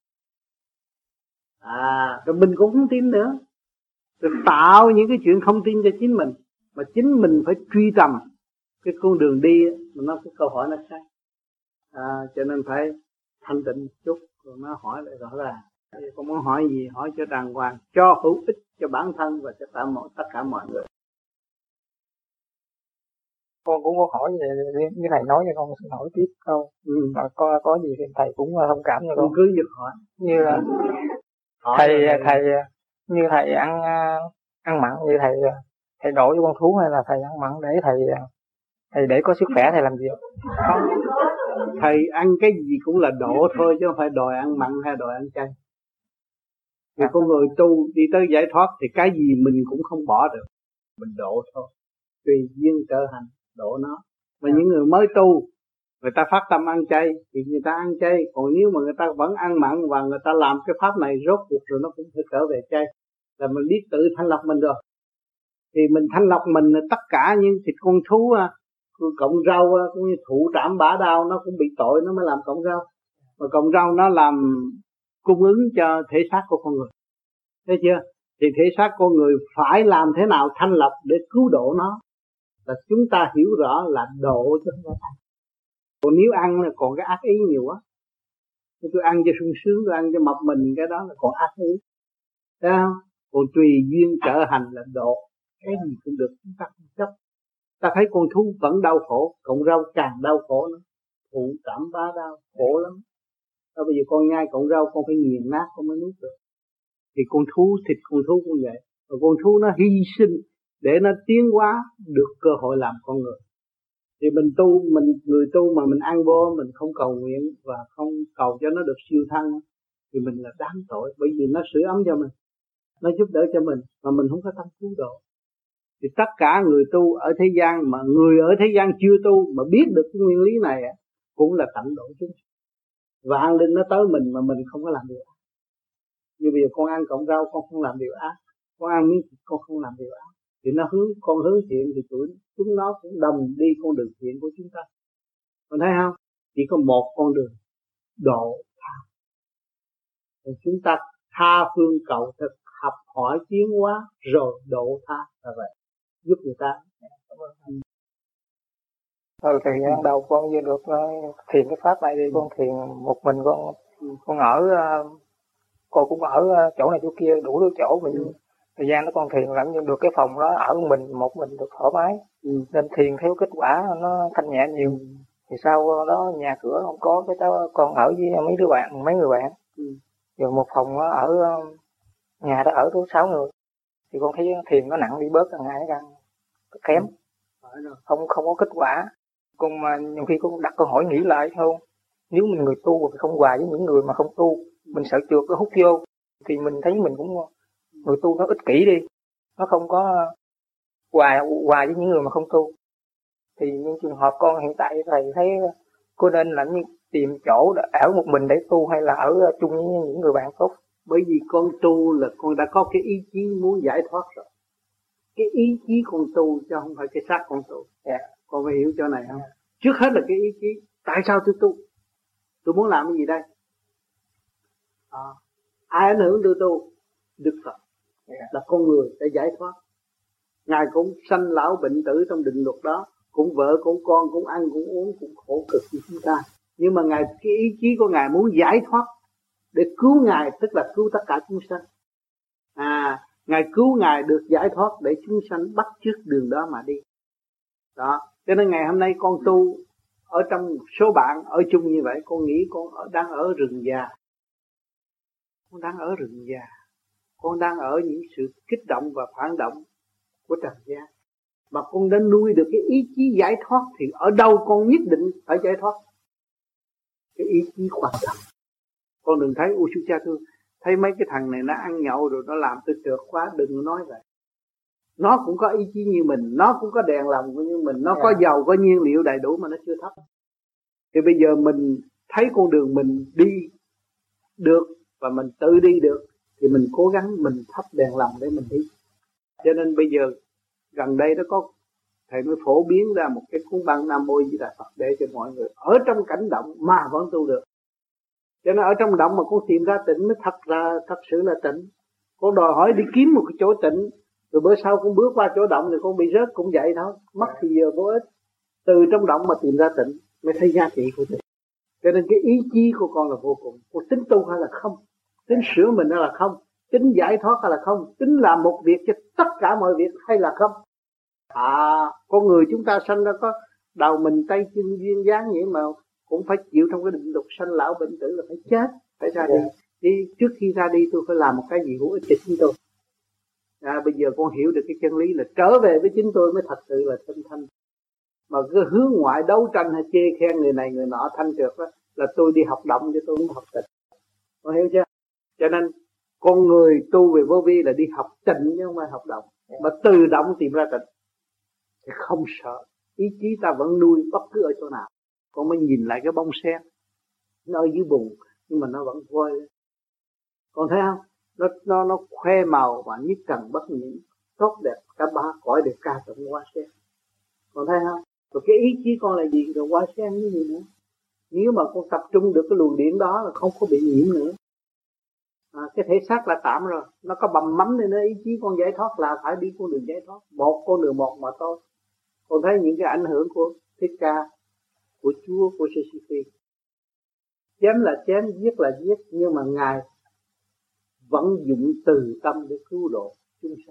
À, rồi mình cũng không tin nữa. Rồi tạo những cái chuyện không tin cho chính mình, mà chính mình phải truy tầm cái con đường đi mà nó cái câu hỏi nó khác. À, cho nên phải thanh tịnh một chút rồi nó hỏi lại rõ ràng. Con muốn hỏi gì hỏi cho đàng hoàng, cho hữu ích cho bản thân và cho tất mọi tất cả mọi người. Con cũng có hỏi về như thầy nói cho con xin hỏi tiếp câu. Ừ. Mà có có gì thì thầy cũng thông cảm cho con. Con cứ việc hỏi. Như là thầy thầy, thầy như thầy ăn ăn mặn như thầy thầy đổ cho con thú hay là thầy ăn mặn để thầy thầy để có sức khỏe thầy làm gì không? Thầy ăn cái gì cũng là độ thôi chứ không phải đòi ăn mặn hay đòi ăn chay. Vì à, con người tu đi tới giải thoát thì cái gì mình cũng không bỏ được, mình độ thôi, tùy duyên trở hành độ nó. Mà à, những người mới tu người ta phát tâm ăn chay thì người ta ăn chay, còn nếu mà người ta vẫn ăn mặn và người ta làm cái pháp này rốt cuộc rồi nó cũng phải trở về chay, là mình biết tự thanh lọc mình rồi. Thì mình thanh lọc mình là tất cả những thịt con thú, cọng rau cũng như thụ trảm bả đao nó cũng bị tội, nó mới làm cọng rau. Mà cọng rau nó làm cung ứng cho thể xác của con người, thấy chưa? Thì thể xác con người phải làm thế nào thanh lọc để cứu độ nó, là chúng ta hiểu rõ là độ chứ không phải ăn. Còn nếu ăn là còn cái ác ý nhiều quá. Tôi ăn cho sung sướng, tôi ăn cho mập mình, cái đó là còn ác ý. Thấy không? Còn tùy duyên trở hành là độ. Cái gì cũng được, chúng ta không chấp. Ta thấy con thú vẫn đau khổ, cọng rau càng đau khổ nữa. Thụ cảm bá đau, khổ lắm. Đó, bây giờ con nhai cọng rau con phải nghiền nát con mới nuốt được. Thì con thú, thịt con thú cũng vậy. Và con thú nó hy sinh để nó tiến hóa được cơ hội làm con người. Thì mình tu, mình người tu mà mình ăn vô, mình không cầu nguyện và không cầu cho nó được siêu thăng, thì mình là đáng tội, bởi vì nó sưởi ấm cho mình, nó giúp đỡ cho mình, mà mình không có tâm cứu độ. Thì tất cả người tu ở thế gian, mà người ở thế gian chưa tu mà biết được cái nguyên lý này cũng là tận độ chúng. Vạn linh nó tới mình mà mình không có làm điều ác. Như bây giờ con ăn cọng rau con không làm điều ác, con ăn miếng thịt con không làm điều ác, thì nó hướng con hướng thiện thì tụi chúng nó cũng đồng đi con đường thiện của chúng ta. Con thấy không? Chỉ có một con đường, độ tha. Thì chúng ta tha phương cầu thực, học hỏi tiến hóa rồi độ tha là vậy, giúp người ta. Thôi thì ban đầu con vừa được thiền cái pháp này thì con thiền một mình con, con ở con cũng ở chỗ này chỗ kia đủ thứ chỗ mình. Ừ. Thời gian đó con thiền làm như được cái phòng đó ở mình một mình được thoải mái. Ừ. Nên thiền theo kết quả nó thanh nhẹ nhiều. Ừ. Thì sau đó nhà cửa không có, cái đó con ở với mấy đứa bạn, mấy người bạn. Ừ. Rồi một phòng ở nhà đó ở tới sáu người. Thì con thấy thiền nó nặng đi bớt càng ngày càng kém. Ừ. Không không có kết quả. Con mà nhiều khi con đặt câu hỏi nghĩ lại không? Nếu mình người tu thì không hòa với những người mà không tu, mình sợ trượt nó hút vô, thì mình thấy mình cũng người tu nó ích kỷ đi, nó không có hòa hòa với những người mà không tu. Thì những trường hợp con hiện tại thầy thấy cô nên làm như tìm chỗ để ở một mình để tu hay là ở chung với những người bạn tốt? Bởi vì con tu là con đã có cái ý chí muốn giải thoát rồi. Cái ý chí con tu chứ không phải cái xác con tu. Yeah. Con phải hiểu chỗ này không? Yeah. Trước hết là cái ý chí. Tại sao tôi tu? Tôi muốn làm cái gì đây? À, ai ảnh hưởng tôi tu? Đức Phật. Yeah. Là con người để giải thoát. Ngài cũng sanh lão bệnh tử trong định luật đó, cũng vợ cũng con cũng ăn cũng uống cũng khổ cực như chúng ta. Nhưng mà Ngài, cái ý chí của Ngài muốn giải thoát để cứu Ngài, tức là cứu tất cả chúng sanh. À, Ngài cứu Ngài được giải thoát để chúng sanh bắt chước đường đó mà đi. Đó, cho nên ngày hôm nay con tu ở trong số bạn ở chung như vậy, con nghĩ con ở, đang ở rừng già. Con đang ở rừng già. Con đang ở những sự kích động và phản động của trần gian. Mà con đã nuôi được cái ý chí giải thoát thì ở đâu con nhất định phải giải thoát. Cái ý chí quan trọng. Con đừng thấy ôi chú cha thương, thấy mấy cái thằng này nó ăn nhậu rồi nó làm tôi trượt quá, đừng nói vậy. Nó cũng có ý chí như mình, nó cũng có đèn lòng như mình, nó yeah. có dầu, có nhiên liệu đầy đủ mà nó chưa thấp. Thì bây giờ mình thấy con đường mình đi được và mình tự đi được thì mình cố gắng mình thắp đèn lòng để mình đi. Cho nên bây giờ gần đây nó có thầy mới phổ biến ra một cái cuốn băng Nam Mô Di Đà Phật để cho mọi người ở trong cảnh động mà vẫn tu được. Cho nên ở trong động mà con tìm ra tịnh mới thật ra thật sự là tịnh. Con đòi hỏi đi kiếm một cái chỗ tịnh, rồi bữa sau con bước qua chỗ động thì con bị rớt cũng vậy thôi, mất thì giờ vô ích. Từ trong động mà tìm ra tịnh mới thấy giá trị của tịnh. Cho nên cái ý chí của con là vô cùng. Con tính tu hay là không, tính sửa mình hay là không, tính giải thoát hay là không, tính làm một việc cho tất cả mọi việc hay là không. À, con người chúng ta sanh ra có đầu mình tay chân duyên dáng vậy mà cũng phải chịu trong cái định luật sanh lão bệnh tử là phải chết, phải ra đi. Đi trước khi ra đi tôi phải làm một cái gì hữu ích cho chính tôi. À, bây giờ con hiểu được cái chân lý là trở về với chính tôi mới thật sự là thanh thanh. Mà cứ hướng ngoại đấu tranh hay chê khen người này người nọ thanh trượt đó là tôi đi học động chứ tôi không học tịnh. Con hiểu chưa? Cho nên con người tu về vô vi là đi học tịnh chứ không phải học động. Mà từ động tìm ra tịnh thì không sợ. Ý chí ta vẫn nuôi bất cứ ở chỗ nào. Con mới nhìn lại cái bông sen nó ở dưới bùn nhưng mà nó vẫn vơi lên. Con thấy không? Nó nó nó khoe màu và nhất trần bất nhiễm, tốt đẹp cả ba cõi đều ca tụng hoa sen. Con thấy không? Rồi cái ý chí con là gì? Rồi hoa sen như gì nữa? Nếu mà con tập trung được cái luồng điện đó là không có bị nhiễm nữa. À, cái thể xác là tạm rồi, nó có bầm mắm nên nó ý chí con giải thoát là phải đi con đường giải thoát, một con đường một mà thôi. Con thấy những cái ảnh hưởng của Thích Ca, của Chúa, của Sê-si-phi. Chém là chém, giết là giết, nhưng mà Ngài vẫn dụng từ tâm để cứu độ chúng sanh.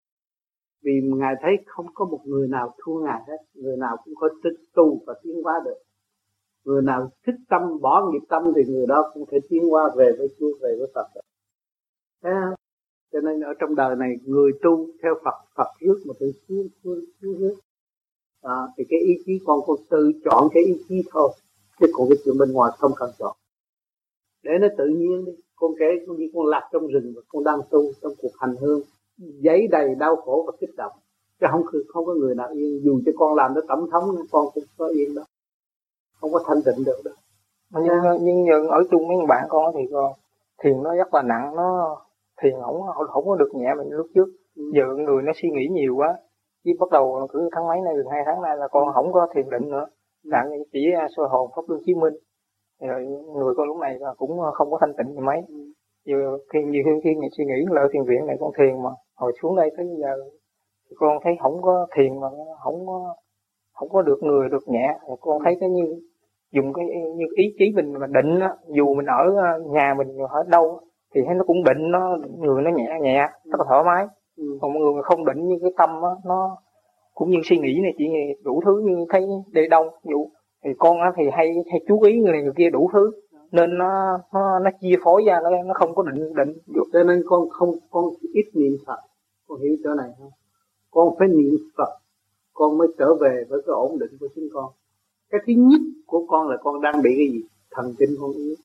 Vì Ngài thấy không có một người nào thua Ngài hết, người nào cũng có thích tu và tiến hóa được. Người nào thích tâm, bỏ nghiệp tâm thì người đó cũng thể tiến hóa về với Chúa, về với Phật. Thấy không? Cho nên ở trong đời này người tu theo Phật, Phật rước mà tự Chúa, Chúa, Chúa rước. À, thì cái ý chí con con tự chọn cái ý chí thôi, chứ còn cái chuyện bên ngoài không cần chọn. Để nó tự nhiên đi. Con kể con như con lạc trong rừng và con đang tu trong cuộc hành hương, giấy đầy đau khổ và kích động, chứ không không có người nào yên. Dù cho con làm nó tổng thống con cũng có yên đâu, không có thanh tịnh được đâu. Nhưng nhưng, nhưng ở chung mấy bạn con thì con thiền nó rất là nặng, nó thiền không không có được nhẹ mình lúc trước. Ừ. Giờ người nó suy nghĩ nhiều quá, chứ bắt đầu cứ tháng mấy nay, gần hai tháng nay là con không có thiền định nữa, đặng chỉ soi hồn pháp luân chiếu minh. Rồi người con lúc này cũng không có thanh tịnh gì mấy. Giờ khi nhiều khi khi suy nghĩ lại thiền viện này con thiền mà hồi xuống đây tới bây giờ thì con thấy không có thiền mà không có không có được người được nhẹ. Con thấy cái như dùng cái như ý chí mình mà định á, dù mình ở nhà mình ở đâu thì thấy nó cũng định, nó người nó nhẹ nhẹ rất là thoải mái. Ừ. Còn mọi người không định như cái tâm á, nó cũng như suy nghĩ này chỉ đủ thứ như thấy để đông dụ thì con á thì hay hay chú ý người này người kia đủ thứ nên nó nó nó chia phối ra, nó nó không có định định được. Cho nên con không con ít niệm Phật, con hiểu chỗ này không? Con phải niệm Phật con mới trở về với cái ổn định của chính con. Cái thứ nhất của con là con đang bị cái gì? Thần kinh con yếu.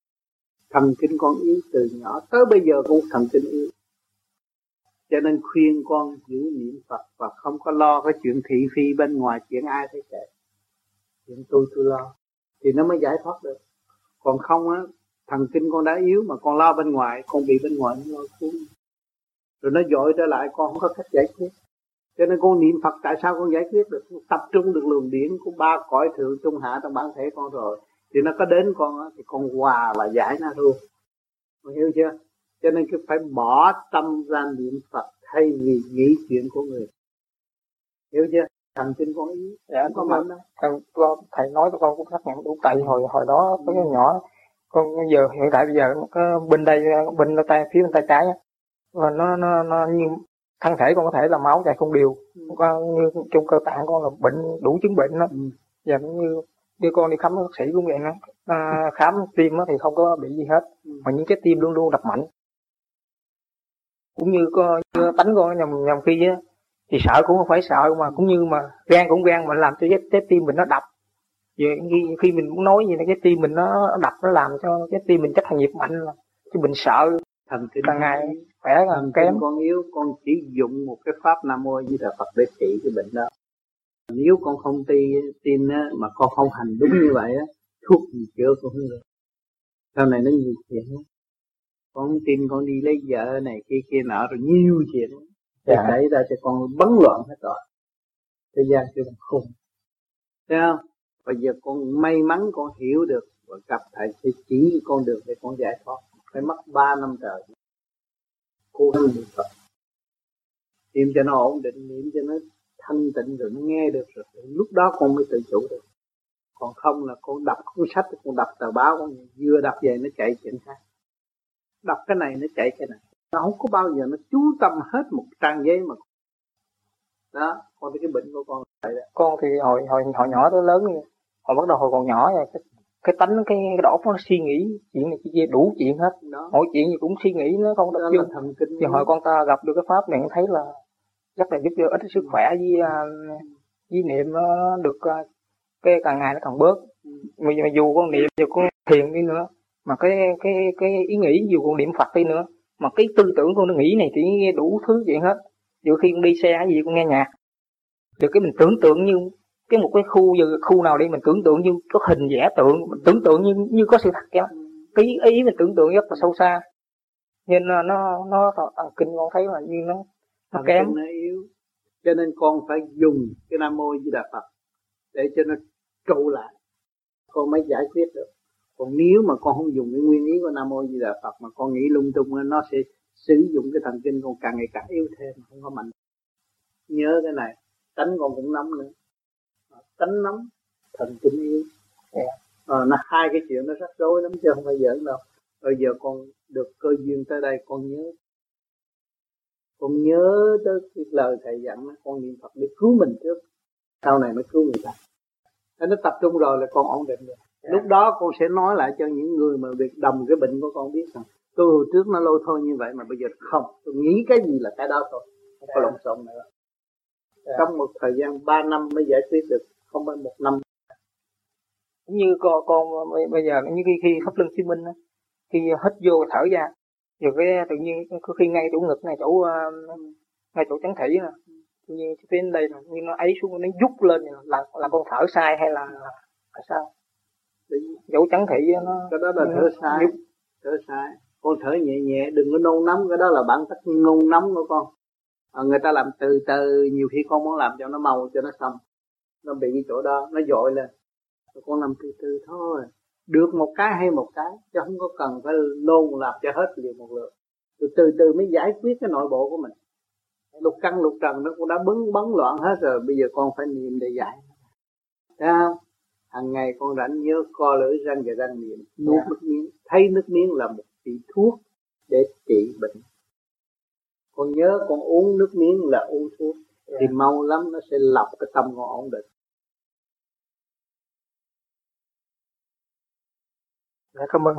Thần kinh con yếu từ nhỏ tới bây giờ cũng thần kinh yếu. Cho nên khuyên con giữ niệm Phật và không có lo cái chuyện thị phi bên ngoài, chuyện ai thấy kệ. Chuyện tôi tôi lo thì nó mới giải thoát được. Còn không á, thần kinh con đã yếu mà con lo bên ngoài, con bị bên ngoài nó lôi cuốn. Rồi nó dội trở lại con không có cách giải quyết. Cho nên con niệm Phật tại sao con giải quyết được? Con tập trung được luồng điển của ba cõi thượng trung hạ trong bản thể con rồi. Thì nó có đến con á, thì con hòa và giải nó luôn. con hiểu chưa? Cho nên cứ phải bỏ tâm ra niệm Phật thay vì nghĩ chuyện của người, hiểu chưa? Thần kinh con yếu, dạ, không có mạnh đâu. Con, thầy nói cho con cũng xác nhận đủ, tại hồi hồi đó có cái nhỏ con giờ hiện tại bây giờ cái bên đây bên tay phía bên tay trái á, và nó nó nó như thân thể con có thể là máu chảy không đều, ừ. Con như trong cơ tạng con là bệnh đủ chứng bệnh đó, ừ. Và cũng như đưa con đi khám bác sĩ cũng vậy đó, à, khám tim thì không có bị gì hết, ừ. Mà những trái tim luôn luôn đập mạnh, cũng như có như tánh con nhầm nhầm khi á thì sợ cũng không phải sợ, mà cũng như mà gan cũng gan mà làm cho trái, trái tim mình nó đập. Vậy khi, khi mình muốn nói gì là cái tim mình nó đập, nó làm cho cái tim mình chấp hành nhịp mạnh, là chứ mình sợ thần kinh càng ngày khỏe càng kém. kém. Con yếu, con chỉ dùng một cái pháp Nam Mô Di Đà Phật để trị cái bệnh đó. Nếu con không tin tin á, mà con không hành đúng như vậy á, thuốc gì chữa cũng không được. Sau này nó nhiều chuyện lắm. Con không tin con đi lấy vợ này kia kia nọ rồi nhiều chuyện để dạ. Xảy ra cho con bấn loạn hết rồi. Thế gian chưa bằng khùng, thấy không? Bây giờ con may mắn con hiểu được và gặp thầy sẽ chỉ con được để con giải thoát. Phải mất ba năm trời cố gắng niệm Phật, niệm cho nó ổn định, niệm cho nó thanh tịnh rồi nó nghe được rồi lúc đó con mới tự chủ được. Còn không là con đọc cuốn sách, con đọc tờ báo, con vừa đọc về nó chạy chuyện khác, đọc cái này nó chạy cái này, nó không có bao giờ nó chú tâm hết một trang giấy mà. Đó, con thấy cái bệnh của con vậy đó. Con thì hồi hồi hồi nhỏ tới lớn, hồi bắt đầu hồi còn nhỏ rồi cái cái tánh cái, cái đầu óc nó suy nghĩ chuyện này kia đủ chuyện hết đó. Mỗi chuyện gì cũng suy nghĩ, nó không tập trung. Thần kinh. Giờ hồi con ta gặp được cái pháp này thấy là rất là giúp cho ít sức khỏe với với niệm nó được cái càng ngày nó càng bớt. Ừ. Mà, mà dù con niệm dù con thiền đi nữa, mà cái cái cái ý nghĩ dù con niệm Phật đi nữa, mà cái tư tưởng con nó nghĩ này thì nghe đủ thứ chuyện hết. Dù khi con đi xe cái gì con nghe nhạc, được cái mình tưởng tượng như cái một cái khu giờ khu nào đi mình tưởng tượng như có hình vẽ tượng, mình tưởng tượng như như có sự thật kìa. Cái ý mình tưởng tượng rất là sâu xa, nên nó nó nó thần kinh con thấy là như nó nó kém, nó yếu, cho nên con phải dùng cái Nam Mô Di Đà Phật để cho nó trụ lại, con mới giải quyết được. Còn nếu mà con không dùng cái nguyên lý của Nam Mô Di Đà Phật mà con nghĩ lung tung, nó sẽ sử dụng cái thần kinh con càng ngày càng yếu thêm, không có mạnh. Nhớ cái này, tánh con cũng nóng nữa, tánh nóng, thần kinh yếu. Yeah. Ờ, nó hai cái chuyện nó rắc rối lắm chứ không phải giỡn đâu. Bây giờ con được cơ duyên tới đây, con nhớ, con nhớ tới cái lời thầy dặn, con niệm Phật để cứu mình trước, sau này mới cứu người ta. Nó tập trung rồi là con ổn định rồi. Yeah. Lúc đó con sẽ nói lại cho những người mà việc đồng cái bệnh của con biết rằng tôi hồi trước nó lôi thôi như vậy mà bây giờ không, tôi nghĩ cái gì là cái đó thôi, không có lộn xộn nữa. Yeah. Trong một thời gian ba năm mới giải quyết được, không phải một năm. Cũng như con, con bây giờ như khi, khi pháp luân chứng minh á, khi hít vô thở ra, rồi cái tự nhiên có khi ngay chỗ ngực này chỗ uh, ngay chỗ chắn thủy nè, tự nhiên đến đây nè, như nó ấy xuống nó rút lên là là con thở sai hay là là sao? Chỗ chắn thủy nó cái đó là thở sai, giúp. Thở sai. Con thở nhẹ nhẹ, đừng có nôn nóng, cái đó là bản chất nôn nóng của con. À, người ta làm từ từ, nhiều khi con muốn làm cho nó mau cho nó xong, nó bị cái chỗ đó nó dội lên, rồi con làm từ từ thôi, được một cái hay một cái, chứ không có cần phải nôn làm cho hết liền một lượt, rồi từ từ mới giải quyết cái nội bộ của mình. Lục căn lục trần nó cũng đã bấn bấn loạn hết rồi, bây giờ con phải niệm để giải, thấy không? Hàng ngày con rảnh nhớ co lưỡi răng và răng niệm, nuốt yeah. nước miếng, thấy nước miếng là một vị thuốc để trị bệnh. Con nhớ con uống nước miếng là uống thuốc, yeah. Thì mau lắm nó sẽ lọc cái tâm con ổn định. Dạ cảm ơn.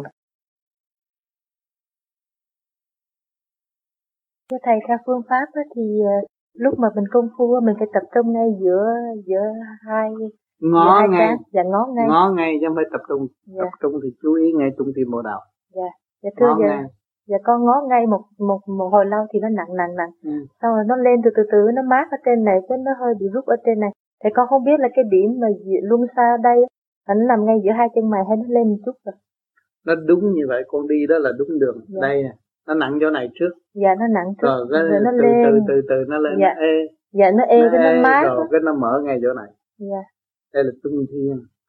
Thưa thầy, theo phương pháp đó thì lúc mà mình công phu mình phải tập trung ngay giữa giữa hai ngó hai ngay, dạ, ngó ngay, ngó ngay chứ không phải tập trung. Dạ. Tập trung thì chú ý ngay trung tim bộ đầu. Dạ, dạ thưa giờ, dạ con ngó ngay một một một hồi lâu thì nó nặng nặng nặng, ừ. Xong rồi nó lên từ từ từ nó mát ở trên này, cái nó hơi bị rút ở trên này. Thì con không biết là cái điểm mà luân xa đây nó nằm ngay giữa hai chân mày hay nó lên một chút rồi. Nó đúng như vậy, con đi đó là đúng đường. Dạ. Đây nè, nó nặng chỗ này trước. Dạ nó nặng trước. Rồi, cái, rồi nó từ, lên. từ từ từ nó lên, dạ. Nó ê. Dạ nó ê, nó cái nó mát. Rồi cái nó mở ngay chỗ này. Dạ. Đây là trung thiên.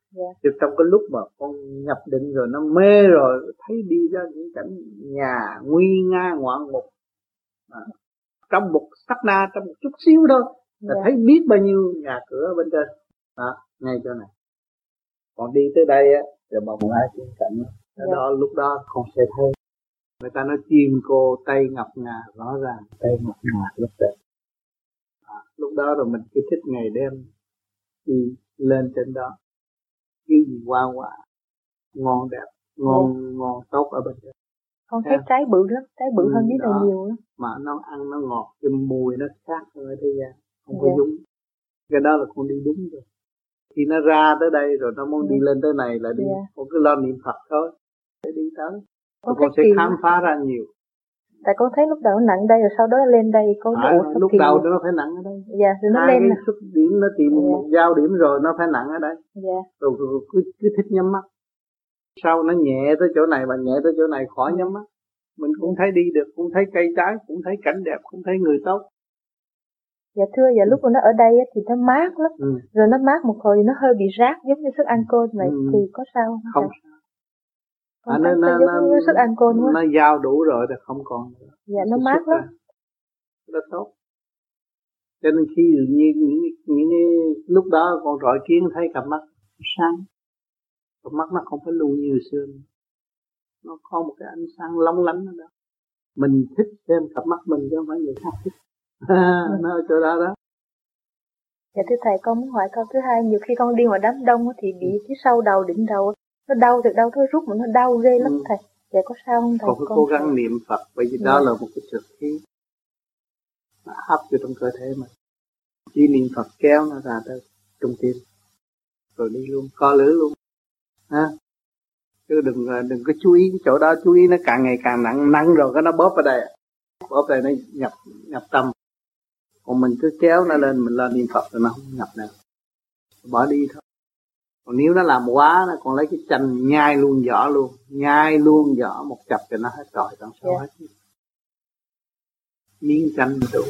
Yeah. Thì trong cái lúc mà con nhập định rồi nó mê rồi, thấy đi ra những cảnh nhà nguy nga ngoạn mục, à, trong một sát na, trong một chút xíu thôi là yeah. thấy biết bao nhiêu nhà cửa bên trên, đó, ngay chỗ này. Còn đi tới đây á, rồi mà một ai trên cạnh yeah. đó, lúc đó không sẽ thấy. Người ta nói chim cô tay ngập ngà, rõ ràng tay ngập ngà rất đẹp. À, lúc đó rồi mình cứ thích ngày đêm đi lên trên đó, cái gì qua qua ngon đẹp, ngon yeah. ngon tốt ở bên trên. Con thấy trái bự lắm, trái bự ừ, hơn dưới này nhiều lắm. Mà nó ăn nó ngọt, cái mùi nó khác hơn ở thế gian, không yeah. có đúng. Cái đó là con đi đúng rồi. Khi nó ra tới đây rồi nó muốn yeah. đi lên tới này là đi, yeah. con cứ lo niệm Phật thôi, để đi tới. Con, con sẽ khám phá ra nhiều. Tại con thấy lúc đầu nó nặng đây rồi sau đó lên đây có à, độ lúc đầu nó phải nặng ở đây. Dạ, rồi nó hai lên cái xuất điểm nó tìm yeah. một giao điểm rồi nó phải nặng ở đây. Dạ. Rồi, rồi, rồi cứ, cứ thích nhắm mắt. Sau nó nhẹ tới chỗ này và nhẹ tới chỗ này khỏi nhắm mắt. Mình cũng thấy đi được, cũng thấy cây trái, cũng thấy cảnh đẹp, cũng thấy người tốt. Dạ thưa, dạ lúc mà nó ở đây thì nó mát lắm. Ừ. Rồi nó mát một hồi nó hơi bị rát giống như sức ăn côn vậy ừ. thì có sao không? Không sao. À, nó, nó, nó, sức ăn côn nó giao đủ rồi thì không còn nữa. Dạ nó mát lắm. Rất tốt. Cho nên khi như những, những lúc đó con rọi kiến thấy cặp mắt sáng, cặp mắt nó không phải lù như xưa nữa. Nó có một cái ánh sáng lóng lánh ở đó. Mình thích xem cặp mắt mình chứ không phải người khác thích. À, nó ở chỗ đó đó. Dạ thưa thầy, con muốn hỏi câu thứ hai, nhiều khi con đi ngoài đám đông thì bị phía sau đầu, đỉnh đầu nó đau từ đâu tới rút mà nó đau ghê lắm ừ. thầy. Dạ có sao không thầy? Con phải con cố gắng thầy. Niệm Phật, bởi vì dạ. đó là một cái trực khí nó hấp vô trong cơ thể mình. Chỉ niệm Phật kéo nó ra tới trung tim rồi đi luôn, co lưỡi luôn. Ha? Chứ đừng đừng có chú ý cái chỗ đó, chú ý nó càng ngày càng nặng, nặng rồi cái nó bóp ở đây, bóp đây nó nhập nhập tâm. Còn mình cứ kéo nó lên, mình lên niệm Phật rồi nó không nhập nữa, bỏ đi thôi. Còn nếu nó làm quá, nó còn lấy cái chanh nhai luôn vỏ luôn, nhai luôn vỏ một chập cho nó hết trọi trong số yeah. hết. Miếng chanh đủ.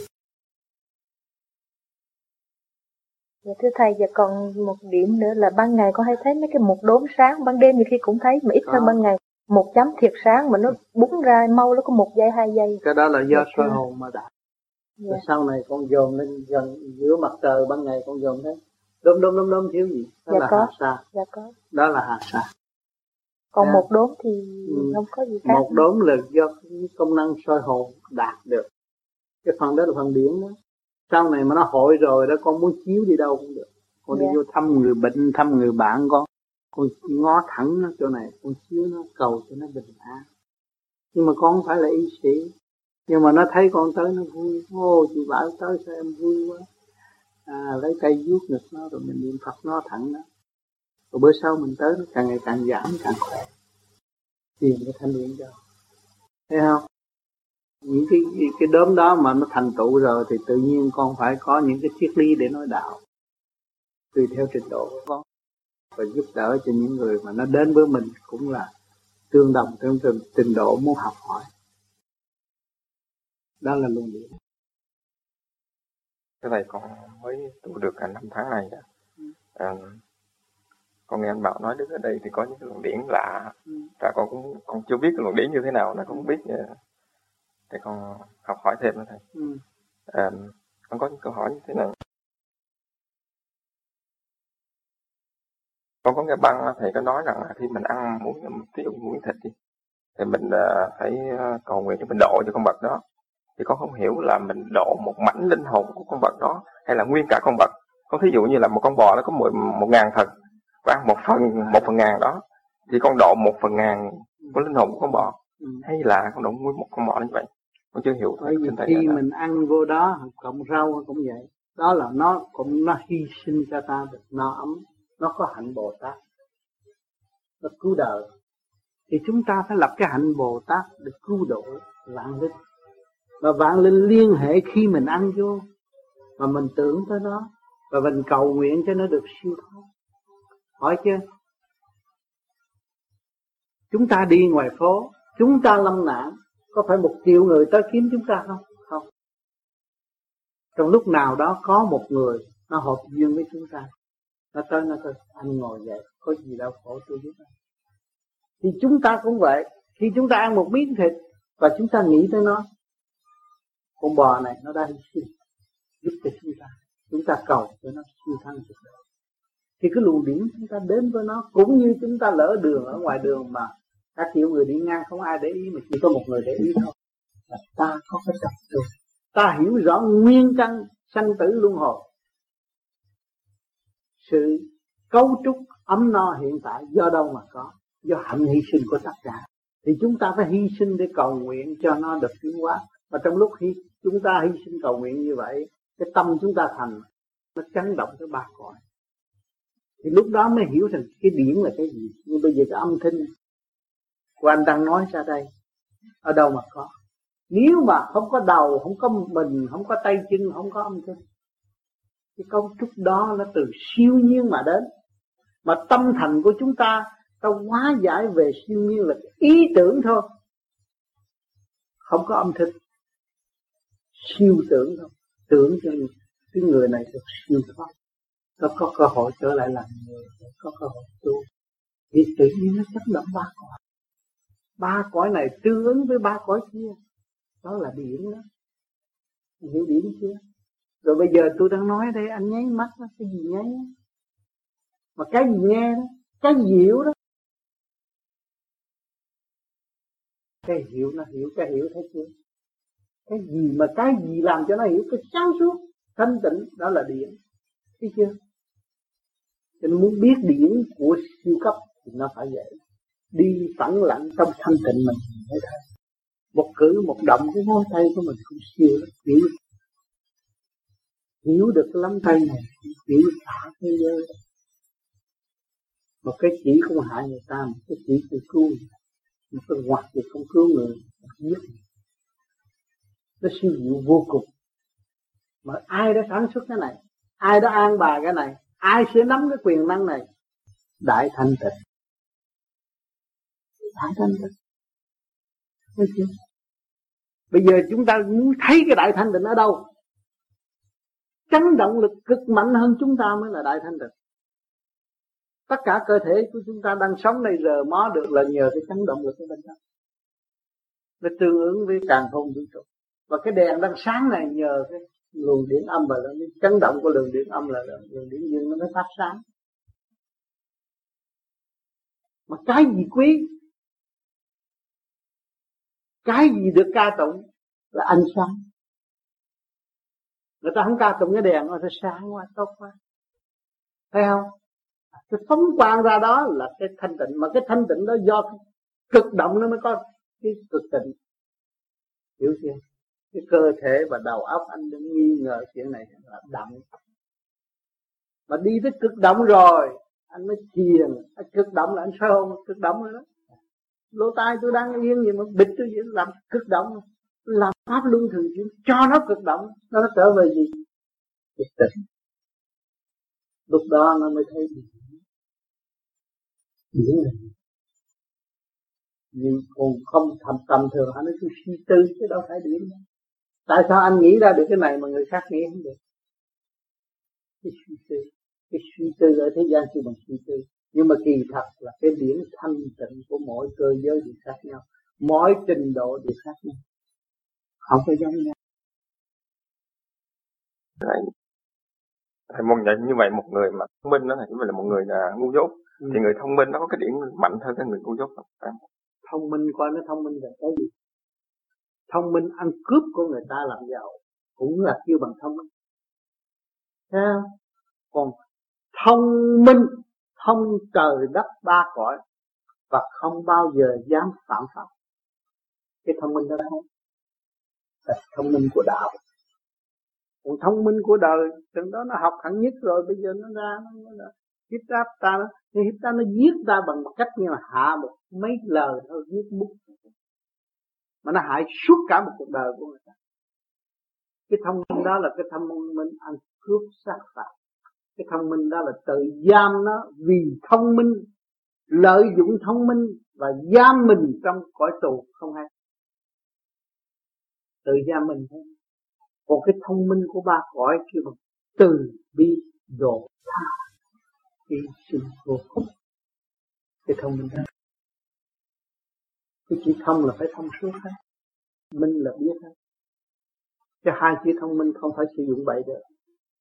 Dạ thưa thầy, giờ còn một điểm nữa là ban ngày con hay thấy mấy cái một đốm sáng, ban đêm nhiều khi cũng thấy mà ít hơn ban ngày. Một chấm thiệt sáng mà nó búng ra mau, nó có một giây hai giây. Cái đó là do dạ, soi hồn mà đạt. Dạ. Rồi sau này con dồn lên gần giữa mặt trời, ban ngày con dồn thấy đốm đốm đốm đốm thiếu gì? Đó dạ là có. Hà sa. Dạ có. Đó là hà sa. Còn à. một đốm thì ừ. không có gì khác. Một đốm là do công năng soi hồn đạt được. Cái phần đó là phần điển đó. Sau này mà nó hội rồi đó, con muốn chiếu đi đâu cũng được. Con yeah. đi vô thăm người bệnh, thăm người bạn con, con ngó thẳng nó chỗ này, con chiếu nó cầu cho nó bình an. Nhưng mà con không phải là y sĩ, nhưng mà nó thấy con tới nó vui. Ô chị bảo tới sao em vui quá. À, lấy tay vuốt ngực nó rồi mình niệm Phật nó thẳng đó. Rồi bữa sau mình tới nó càng ngày càng giảm, càng khỏe. Tìm cái thanh điển cho. Thấy không? Những cái, cái đốm đó mà nó thành tựu rồi thì tự nhiên con phải có những cái triết lý để nói đạo tùy theo trình độ của con, và giúp đỡ cho những người mà nó đến với mình cũng là tương đồng trong trình, trình độ muốn học hỏi. Đó là luận điểm. Thế này con mới tu được cả năm tháng này. Ừ. À, con nghe anh Bảo nói đứng ở đây thì có những cái luận điểm lạ. Ừ. Và con cũng con chưa biết cái luận điểm như thế nào, nó không biết. Để con học hỏi thêm nữa thầy. Ừ. À, con có những câu hỏi như thế này. Con có nghe băng thầy có nói rằng là khi mình ăn muốn ví dụ muốn thịt đi thì mình uh, phải cầu nguyện cho mình độ cho con vật đó. Thì con không hiểu là mình độ một mảnh linh hồn của con vật đó hay là nguyên cả con vật. Con thí dụ như là một con bò nó có một, một ngàn phần và ăn một phần một phần ngàn đó thì con độ một phần ngàn của linh hồn của con bò. Ừ. Hay là con độ nguyên một con bò như vậy. Con chưa hiểu. Bởi vì khi là... mình ăn vô đó cộng rau cũng vậy, đó là nó cũng nó hy sinh cho ta được no ấm, nó có hạnh Bồ Tát, nó cứu đời. Thì chúng ta phải lập cái hạnh Bồ Tát để cứu độ vạn linh, và vạn linh liên hệ khi mình ăn vô mà mình tưởng tới nó và mình cầu nguyện cho nó được siêu thoát. Hỏi chưa? Chúng ta đi ngoài phố, chúng ta lâm nạn, có phải một triệu người tới kiếm chúng ta không? Không. Trong lúc nào đó có một người nó hợp duyên với chúng ta, Nó tới nó tới, anh ngồi dậy, có gì đau khổ tôi biết. Thì chúng ta cũng vậy, khi chúng ta ăn một miếng thịt và chúng ta nghĩ tới nó, con bò này nó đã hy sinh giúp cho chúng ta, chúng ta cầu cho nó siêu thăng cuộc đời. Thì cái luồng điển chúng ta đến với nó, cũng như chúng ta lỡ đường ở ngoài đường mà các kiểu người đi ngang không ai để ý, mà chỉ có một người để ý thôi, là ta có cái tập trung, ta hiểu rõ nguyên căn sanh tử luân hồi. Sự cấu trúc ấm no hiện tại do đâu mà có? Do hạnh hy sinh của tất cả. Thì chúng ta phải hy sinh để cầu nguyện cho nó được tiến hóa. Và trong lúc khi chúng ta hy sinh cầu nguyện như vậy, cái tâm chúng ta thành, nó chấn động tới ba cõi. Thì lúc đó mới hiểu rằng cái điển là cái gì. Nhưng bây giờ cái âm thanh của anh đang nói ra đây, ở đâu mà có? Nếu mà không có đầu, không có mình, không có tay chân, không có âm thanh, cái cấu trúc đó nó từ siêu nhiên mà đến. Mà tâm thành của chúng ta, ta hóa giải về siêu nhiên là ý tưởng thôi, không có âm thanh, siêu tưởng thôi. Tưởng cho cái người này được siêu thoát, nó có cơ hội trở lại làm người, có cơ hội tu. Vì tự nhiên nó chấp động ba cõi. Ba cõi này tương ứng với ba cõi kia, đó là điển đó. Hiểu điển chưa? Rồi bây giờ tôi đang nói đây, anh nháy mắt đó, cái gì nháy đó? Mà cái gì nghe đó, cái diệu đó. Cái hiểu nó hiểu, cái hiểu thấy chưa? Cái gì mà cái gì làm cho nó hiểu, cái sáng suốt, thanh tịnh, đó là điển. Thấy chưa? Cho nên muốn biết điển của siêu cấp thì nó phải vậy. Đi phẳng lặng trong thanh tịnh mình mới thấy. Một cử, một động cái ngón tay của mình cũng siêu lắm. Hiểu, hiểu được cái nắm tay này, hiểu cả thế giới. Một cái chỉ không hại người ta, một cái chỉ không cứu, một cái ngoặt thì không cứu người, giết người. Nó siêu diệu vô cùng. Mà ai đã sản xuất cái này, ai đã an bài cái này, ai sẽ nắm cái quyền năng này? Đại thanh tịnh. Đại thanh tịnh. Thấy chưa? Bây giờ chúng ta muốn thấy cái đại thanh tịnh ở đâu? Chấn động lực cực mạnh hơn chúng ta mới là đại thanh tịnh. Tất cả cơ thể của chúng ta đang sống đây giờ mó được là nhờ cái chấn động lực ở bên trong. Nó tương ứng với càn khôn vũ trụ. Và cái đèn đang sáng này nhờ cái luồng điện âm và cái chấn động của luồng điện âm là luồng điện dương nó mới phát sáng. Mà cái gì quý? Cái gì được ca tụng là ánh sáng. Người ta không ca tụng cái đèn, nó sẽ sáng quá, tốt quá. Thấy không? Cái phóng quang ra đó là cái thanh tịnh. Mà cái thanh tịnh đó do cái cực động nó mới có cái cực tịnh. Hiểu chưa? Cái cơ thể và đầu óc anh đừng nghi ngờ chuyện này là động. Mà đi tới cực động rồi anh mới thiền. Cực động là anh soi hồn, cực động rồi đó. Lỗ tai tôi đang yên gì mà bịt tôi vậy, làm cực động, làm pháp luân thường chuyển cho nó cực động, nó trở về gì? Cực tịnh. Lúc đó nó mới thấy gì? Điển là gì? Vì còn không thầm tầm thường anh nói tôi suy tư chứ đâu phải điển đâu. Tại sao anh nghĩ ra được cái này mà người khác nghĩ không được? Cái suy tư, cái suy tư ở thế gian chỉ bằng suy tư. Nhưng mà kỳ thật là cái điển thanh tịnh của mỗi cơ giới đều khác nhau, mỗi trình độ đều khác nhau, không có giống nhau. Thầy, thầy mong nhận như vậy một người mà thông minh đó, thầy, như vậy là một người là ngu dốt, ừ. Thì người thông minh nó có cái điển mạnh hơn cái người ngu dốt không? Thông minh coi nó thông minh là cái gì? Thông minh ăn cướp của người ta làm giàu cũng là kêu bằng thông minh. Thấy không? Còn thông minh thông trời đất ba cõi và không bao giờ dám phạm pháp. Cái thông minh đó đâu? Là thông minh của đạo. Còn thông minh của đời, từng đó nó học hẳn nhất rồi, bây giờ nó ra nó, nó hiếp đáp ta, nó hiếp ta nó giết ta bằng một cách như là hạ một mấy lời thôi, giết bút. Mà nó hại suốt cả một cuộc đời của người ta. Cái thông minh đó là cái thông minh ăn cướp sát phạt. Cái thông minh đó là tự giam nó vì thông minh, lợi dụng thông minh và giam mình trong cõi tù không hay. Tự giam mình thôi. Còn cái thông minh của ba cõi kêu bằng từ bi độ tha. hy sinh vô cùng. Cái thông minh đó, cái chữ thông là phải thông suốt hết, minh là biết hết. Cái hai chữ thông minh không phải sử dụng bậy được.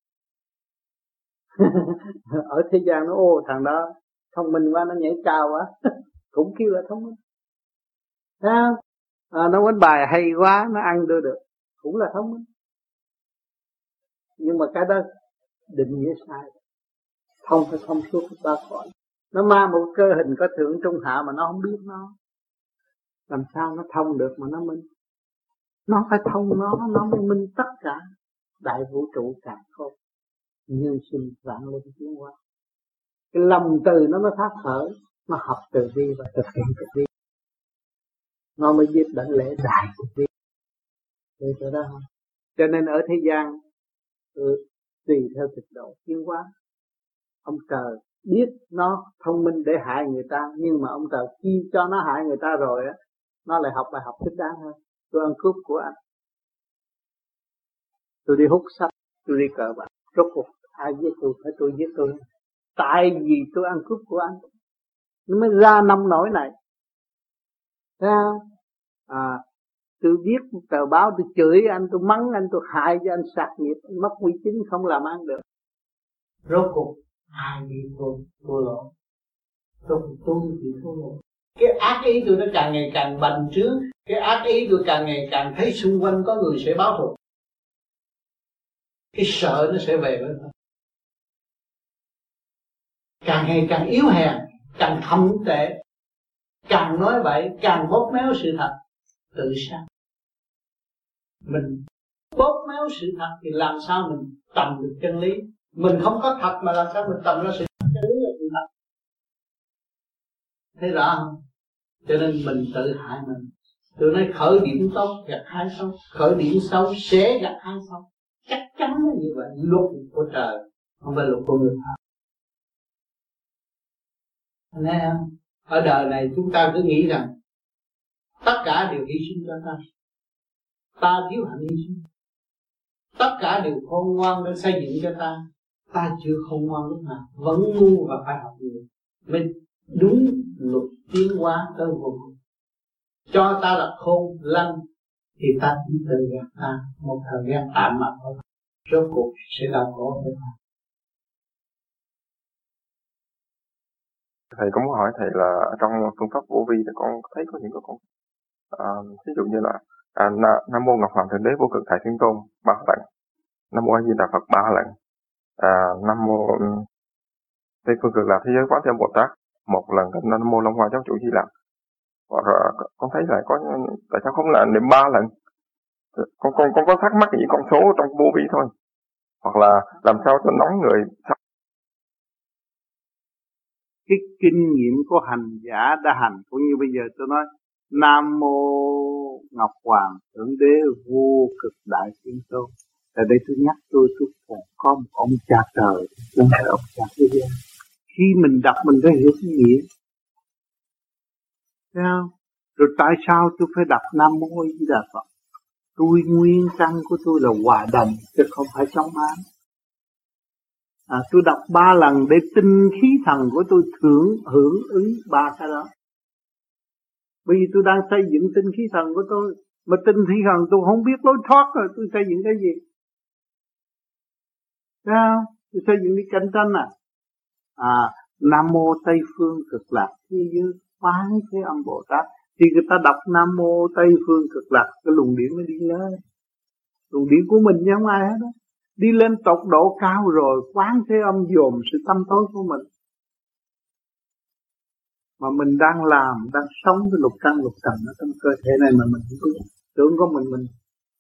Ở thế gian nó ô thằng đó thông minh quá, nó nhảy cao quá cũng kêu là thông minh. Thấy không? À, nó đánh bài hay quá, nó ăn đưa được, cũng là thông minh. Nhưng mà cái đó định nghĩa sai. Thông phải thông suốt ba cõi. Nó mang một cơ hình có thượng trung hạ mà nó không biết nó, làm sao nó thông được mà nó minh. Nó phải thông nó, nó mới minh tất cả đại vũ trụ càng khôn, nhân sinh vạn linh tiến hóa. Cái lòng từ nó mới phát khởi, nó học từ bi và thực hiện từ bi, nó mới biết đảnh lễ đại từ bi. Để cho đó không? Cho nên ở thế gian ừ, tùy theo trình độ tiến hóa. Ông trời biết nó thông minh để hại người ta, nhưng mà ông trời khi cho nó hại người ta rồi á, nó lại học bài học thích đáng hơn. Tôi ăn cướp của anh, tôi đi hút sách, tôi đi cờ bạc, rốt cuộc ai giết tôi? Phải tôi giết tôi. Tại vì tôi ăn cướp của anh, nó mới ra nông nổi này. Thấy không? À, tôi viết một tờ báo, tôi chửi anh, tôi mắng anh, tôi hại cho anh sạc nghiệp, anh mất uy tín, không làm ăn được. Rốt cuộc ai bị tôi thua lỗ? Rốt cuộc tôi bị thua lỗ. Cái ác ý tôi nó càng ngày càng bành trướng, cái ác ý tôi càng ngày càng thấy xung quanh có người sẽ báo thù. Cái sợ nó sẽ về với tôi. Càng ngày càng yếu hèn, càng thâm tệ, càng nói bậy, càng bóp méo sự thật. Tự sao? Mình bóp méo sự thật thì làm sao mình tầm được chân lý? Mình không có thật mà làm sao mình tầm ra sự thật? Chân lý là sự thật. Thấy rõ không? Cho nên mình tự hại mình. Tôi nói khởi điểm tốt gặt hai xấu, khởi điểm xấu sẽ gặt hai xấu. Chắc chắn là như vậy. Luật của trời, không phải luật của người ta. Thấy không? Ở đời này chúng ta cứ nghĩ rằng tất cả đều hy sinh cho ta, ta thiếu hạnh hy sinh. Tất cả đều khôn ngoan để xây dựng cho ta, ta chưa khôn ngoan lúc nào, vẫn ngu và phải học nhiều mới đúng luật tiến hóa tới vô cùng. Cho ta là khôn lanh thì ta chỉ tự gạt ta một thời gian tạm mà thôi, rốt cuộc sẽ đau khổ với ta. Thầy có muốn hỏi thầy là trong phương pháp vô vi thì con thấy có những cái con à, ví dụ như là à, Nam mô Ngọc Hoàng Thượng Đế Vô Cực Thầy Thiên Tôn ba lần, Nam mô A Di Đà Phật ba lần, à, Nam mô Tây Phương Cực Lạc Thế Giới Quán Thế Bồ Tát một lần, Nam mô Long Hoa Giáo Chủ Di Lặc. Rồi con thấy là có tại sao không là niệm ba lần? Con con con có thắc mắc những con số trong vô vi thôi, hoặc là làm sao cho nóng người. Cái kinh nghiệm của hành giả đã hành, cũng như bây giờ tôi nói Nam mô Ngọc Hoàng Thượng Đế Vô Cực Đại Thiên Tôn. Tại đây tôi nhắc tôi tôi còn có một ông cha trời, không phải ông cha thế gian. Khi mình đọc mình phải hiểu cái nghĩa. Thấy không? Rồi tại sao tôi phải đọc Nam mô A Di Đà Phật? Tôi nguyên căn của tôi là hòa đồng chứ không phải trong ám. À, tôi đọc ba lần để tinh khí thần của tôi thưởng hưởng ứng ba cái đó. Bởi vì tôi đang xây dựng tinh khí thần của tôi, mà tinh khí thần tôi không biết lối thoát rồi tôi xây dựng cái gì? Thấy không? Tôi xây dựng đi cạnh tranh à? À, Nam mô Tây Phương Cực Lạc Thế Giới Quán Thế Âm Bồ Tát. Thì người ta đọc Nam mô Tây Phương Cực Lạc, cái luồng điển mới đi lên. Luồng điển của mình chứ không ai hết đó. Đi lên tột độ cao rồi Quán Thế Âm dồn sự tâm tối của mình. Mà mình đang làm, đang sống với lục căn lục trần ở trong cơ thể này mà mình không có tưởng có mình mình.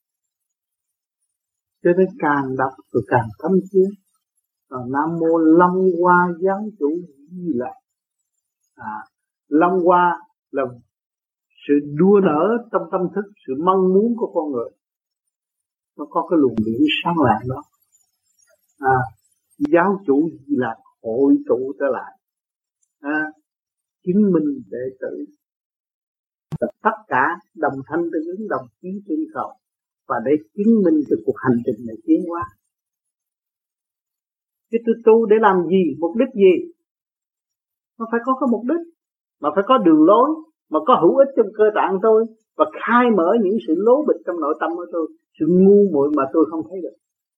Cho nên càng đọc rồi càng thấm thía. Rồi Nam mô Long Hoa Giáo Chủ Di Lặc. À, Long Hoa là sự đua nở trong tâm thức, sự mong muốn của con người. Nó có cái luồng điển sáng lạng đó. À, Giáo Chủ Di Lặc hội tụ trở lại. À, chứng minh đệ tử. Tất cả đồng thanh tương ứng, đồng chí tương cầu. Và để chứng minh cho cuộc hành trình này tiến hóa. Chứ tôi tu để làm gì, mục đích gì? Nó phải có cái mục đích, mà phải có đường lối, mà có hữu ích trong cơ tạng tôi, và khai mở những sự lố bịch trong nội tâm của tôi, sự ngu muội mà tôi không thấy được.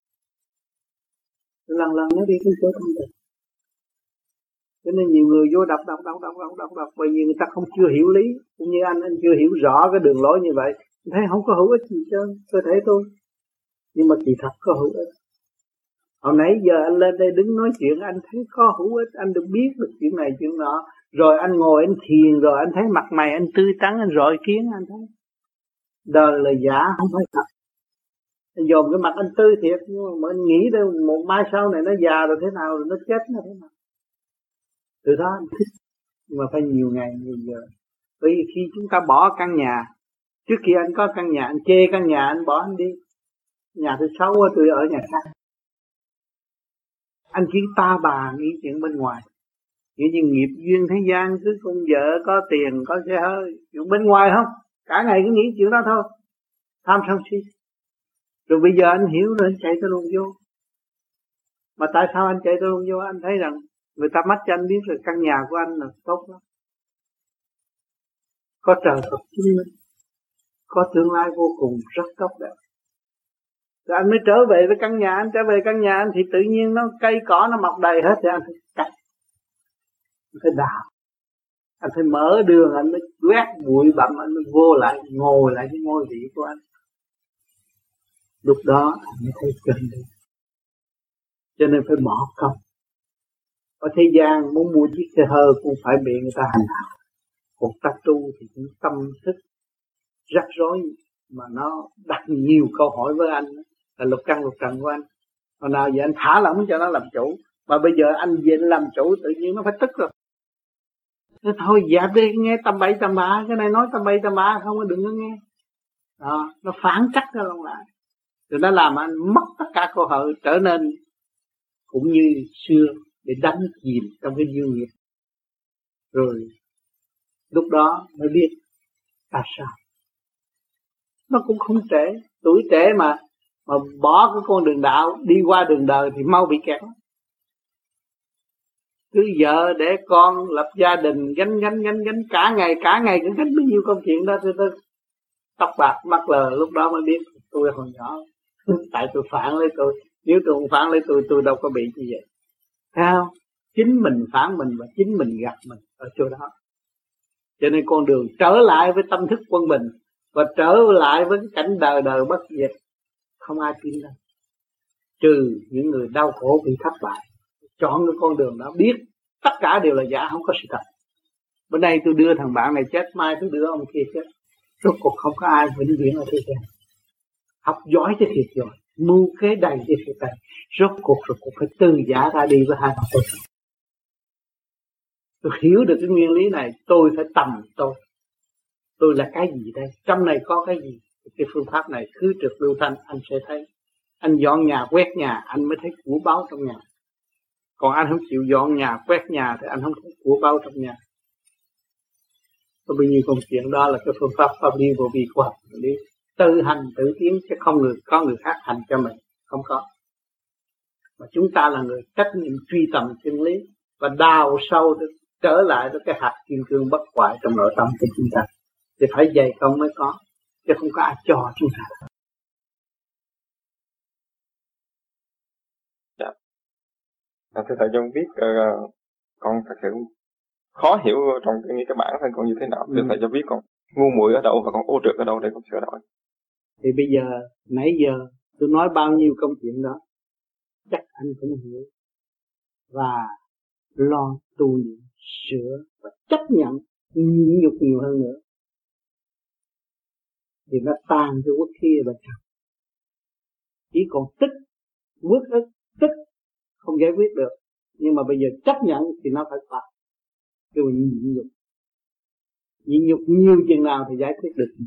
Lần lần nó đi tới chỗ không được. Cho nên nhiều người vô đọc đọc đọc đọc đọc đọc đọc bởi vì người ta không chưa hiểu lý, cũng như anh anh chưa hiểu rõ cái đường lối như vậy, thấy không có hữu ích gì cho cơ thể tôi, nhưng mà kỳ thật có hữu ích. Hồi nãy giờ anh lên đây đứng nói chuyện, anh thấy có hữu ích, anh được biết được chuyện này chuyện nọ, rồi anh ngồi anh thiền, rồi anh thấy mặt mày anh tươi tắn, anh rọi kiến, anh thấy đời là giả không phải thật. Anh dòm cái mặt anh tươi thiệt, nhưng mà anh nghĩ đâu một mai sau này nó già rồi thế nào, rồi nó chết nó thế nào. Từ đó anh thích, nhưng mà phải nhiều ngày nhiều giờ. Bởi vì khi chúng ta bỏ căn nhà, trước kia anh có căn nhà, anh chê căn nhà, anh bỏ anh đi, nhà thứ sáu tôi ở nhà khác. Anh chỉ ta bà nghĩ chuyện bên ngoài, nghĩ như nghiệp duyên thế gian, cứ con vợ có tiền có xe hơi, chuyện bên ngoài không, cả ngày cứ nghĩ chuyện đó thôi, tham sân si. Rồi bây giờ anh hiểu rồi, anh chạy tới luôn vô. Mà tại sao anh chạy tới luôn vô? Anh thấy rằng người ta mắt cho anh biết là căn nhà của anh là tốt lắm, có trời Phật chứng minh, có tương lai vô cùng rất tốt đẹp. Rồi anh mới trở về với căn nhà, anh trở về căn nhà anh thì tự nhiên nó cây cỏ nó mọc đầy hết, thì anh phải cắt, anh phải đào, anh phải mở đường, anh mới quét bụi bặm, anh mới vô lại ngồi lại cái ngôi vị của anh. Lúc đó anh mới thấy chân lý. Cho nên phải bỏ công. Ở thế gian muốn mua chiếc xe hơi cũng phải bị người ta hành hạ. Còn ta tu thì cũng tâm thức rắc rối, mà nó đặt nhiều câu hỏi với anh, là lục căn lục trần của anh. Hồi nào giờ anh thả lỏng cho nó làm chủ, mà bây giờ anh về làm chủ tự nhiên nó phải tức rồi. Thế thôi dẹp đi, nghe tầm bậy tầm bạ, cái này nói tầm bậy tầm bạ không có, đừng có nghe. Đó, nó phản trắc ra lòng lại. Rồi nó làm anh mất tất cả cơ hội trở nên cũng như xưa, để đánh chìm trong cái duyên nghiệp. Rồi lúc đó mới biết tại sao. Nó cũng không trễ, tuổi trễ mà mà bỏ cái con đường đạo đi qua đường đời thì mau bị kẹt. Cứ vợ để con lập gia đình gánh gánh gánh gánh cả ngày cả ngày cứ gánh bao nhiêu công chuyện đó, tôi, tôi tóc bạc mắt lờ, lúc đó mới biết tôi còn nhỏ. Tại tôi phản lấy tôi, nếu tôi không phản lấy tôi tôi đâu có bị như vậy. Thấy không? Chính mình phản mình và chính mình gạt mình ở chỗ đó. Cho nên con đường trở lại với tâm thức quân bình và trở lại với cái cảnh đời đời bất diệt không ai tin đâu, trừ những người đau khổ bị thất bại, chọn cái con đường đó biết tất cả đều là giả, không có sự thật. Bữa nay tôi đưa thằng bạn này chết, mai tôi đưa ông kia chết, rốt cuộc không có ai vĩnh viễn ở thế gian. Học giỏi chứ thiệt rồi, mưu kế đầy chứ thiệt đầy, rốt cuộc rồi cũng phải từ giả ra đi với hai mặt tôi. Tôi hiểu được cái nguyên lý này, tôi phải tầm tôi. Tôi là cái gì đây? Trong này có cái gì? Cái phương pháp này cứ trực lưu thanh anh sẽ thấy. Anh dọn nhà quét nhà anh mới thấy của báu trong nhà. Còn anh không chịu dọn nhà quét nhà thì anh không thấy của báu trong nhà. Có bao nhiêu công chuyện đó là cái phương pháp pháp lý vô vi khoa học lý. Tự hành tự tiến chứ không người có người khác hành cho mình, không có. Mà chúng ta là người trách nhiệm truy tầm chân lý và đào sâu được trở lại với cái hạt kim cương bất hoại trong nội tâm của chúng ta. Thì phải dày công mới có, chứ không có ai cho chúng ta. Dạ. À, thưa thầy cho biết uh, con thật sự khó hiểu trong cái, cái bản thân con như thế nào. Thưa ừ. thầy cho biết con ngu muội ở đâu và con ô trượt ở đâu để con sửa đổi. Thì bây giờ nãy giờ tôi nói bao nhiêu công chuyện đó chắc anh cũng hiểu, và lo tu luyện sửa và chấp nhận nhịn nhục nhiều hơn nữa thì nó tan cái quốc kia bên trong. Chỉ còn tích uất ức tích không giải quyết được, nhưng mà bây giờ chấp nhận thì nó phải phải cái mình nhịn nhục nhịn nhục nhiều chừng nào thì giải quyết được.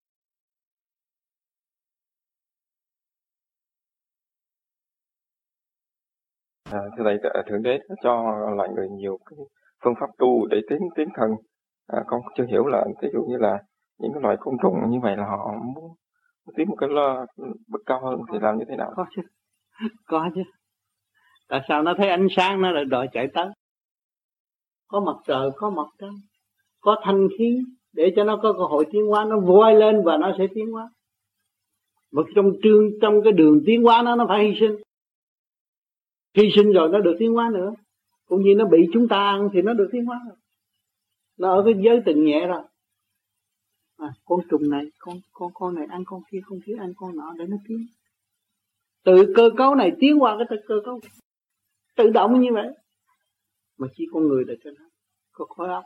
À, thưa thầy, Thượng Đế cho lại người nhiều cái phương pháp tu để tiến tiến thần. À, con chưa hiểu là ví dụ như là những cái loài côn trùng như vậy là họ muốn tiến một cái bậc cao hơn thì làm như thế nào? Có chứ, có chứ. Tại sao nó thấy ánh sáng nó lại đòi chạy tới? có mặt trời, có mặt trăng, có thanh khí để cho nó có cơ hội tiến hóa, nó voi lên và nó sẽ tiến hóa. Mà trong trường trong cái đường tiến hóa nó nó phải hy sinh. Hy sinh rồi nó được tiến hóa nữa. Cũng như nó bị chúng ta ăn thì nó được tiến hóa rồi. Nó ở cái giới từng nhẹ rồi. À, con trùng này, con con con này ăn con kia, con kia ăn con nọ để nó tiến. Từ cơ cấu này tiến qua cái cơ cấu tự động như vậy. Mà chỉ con người là trên hết, có khối óc.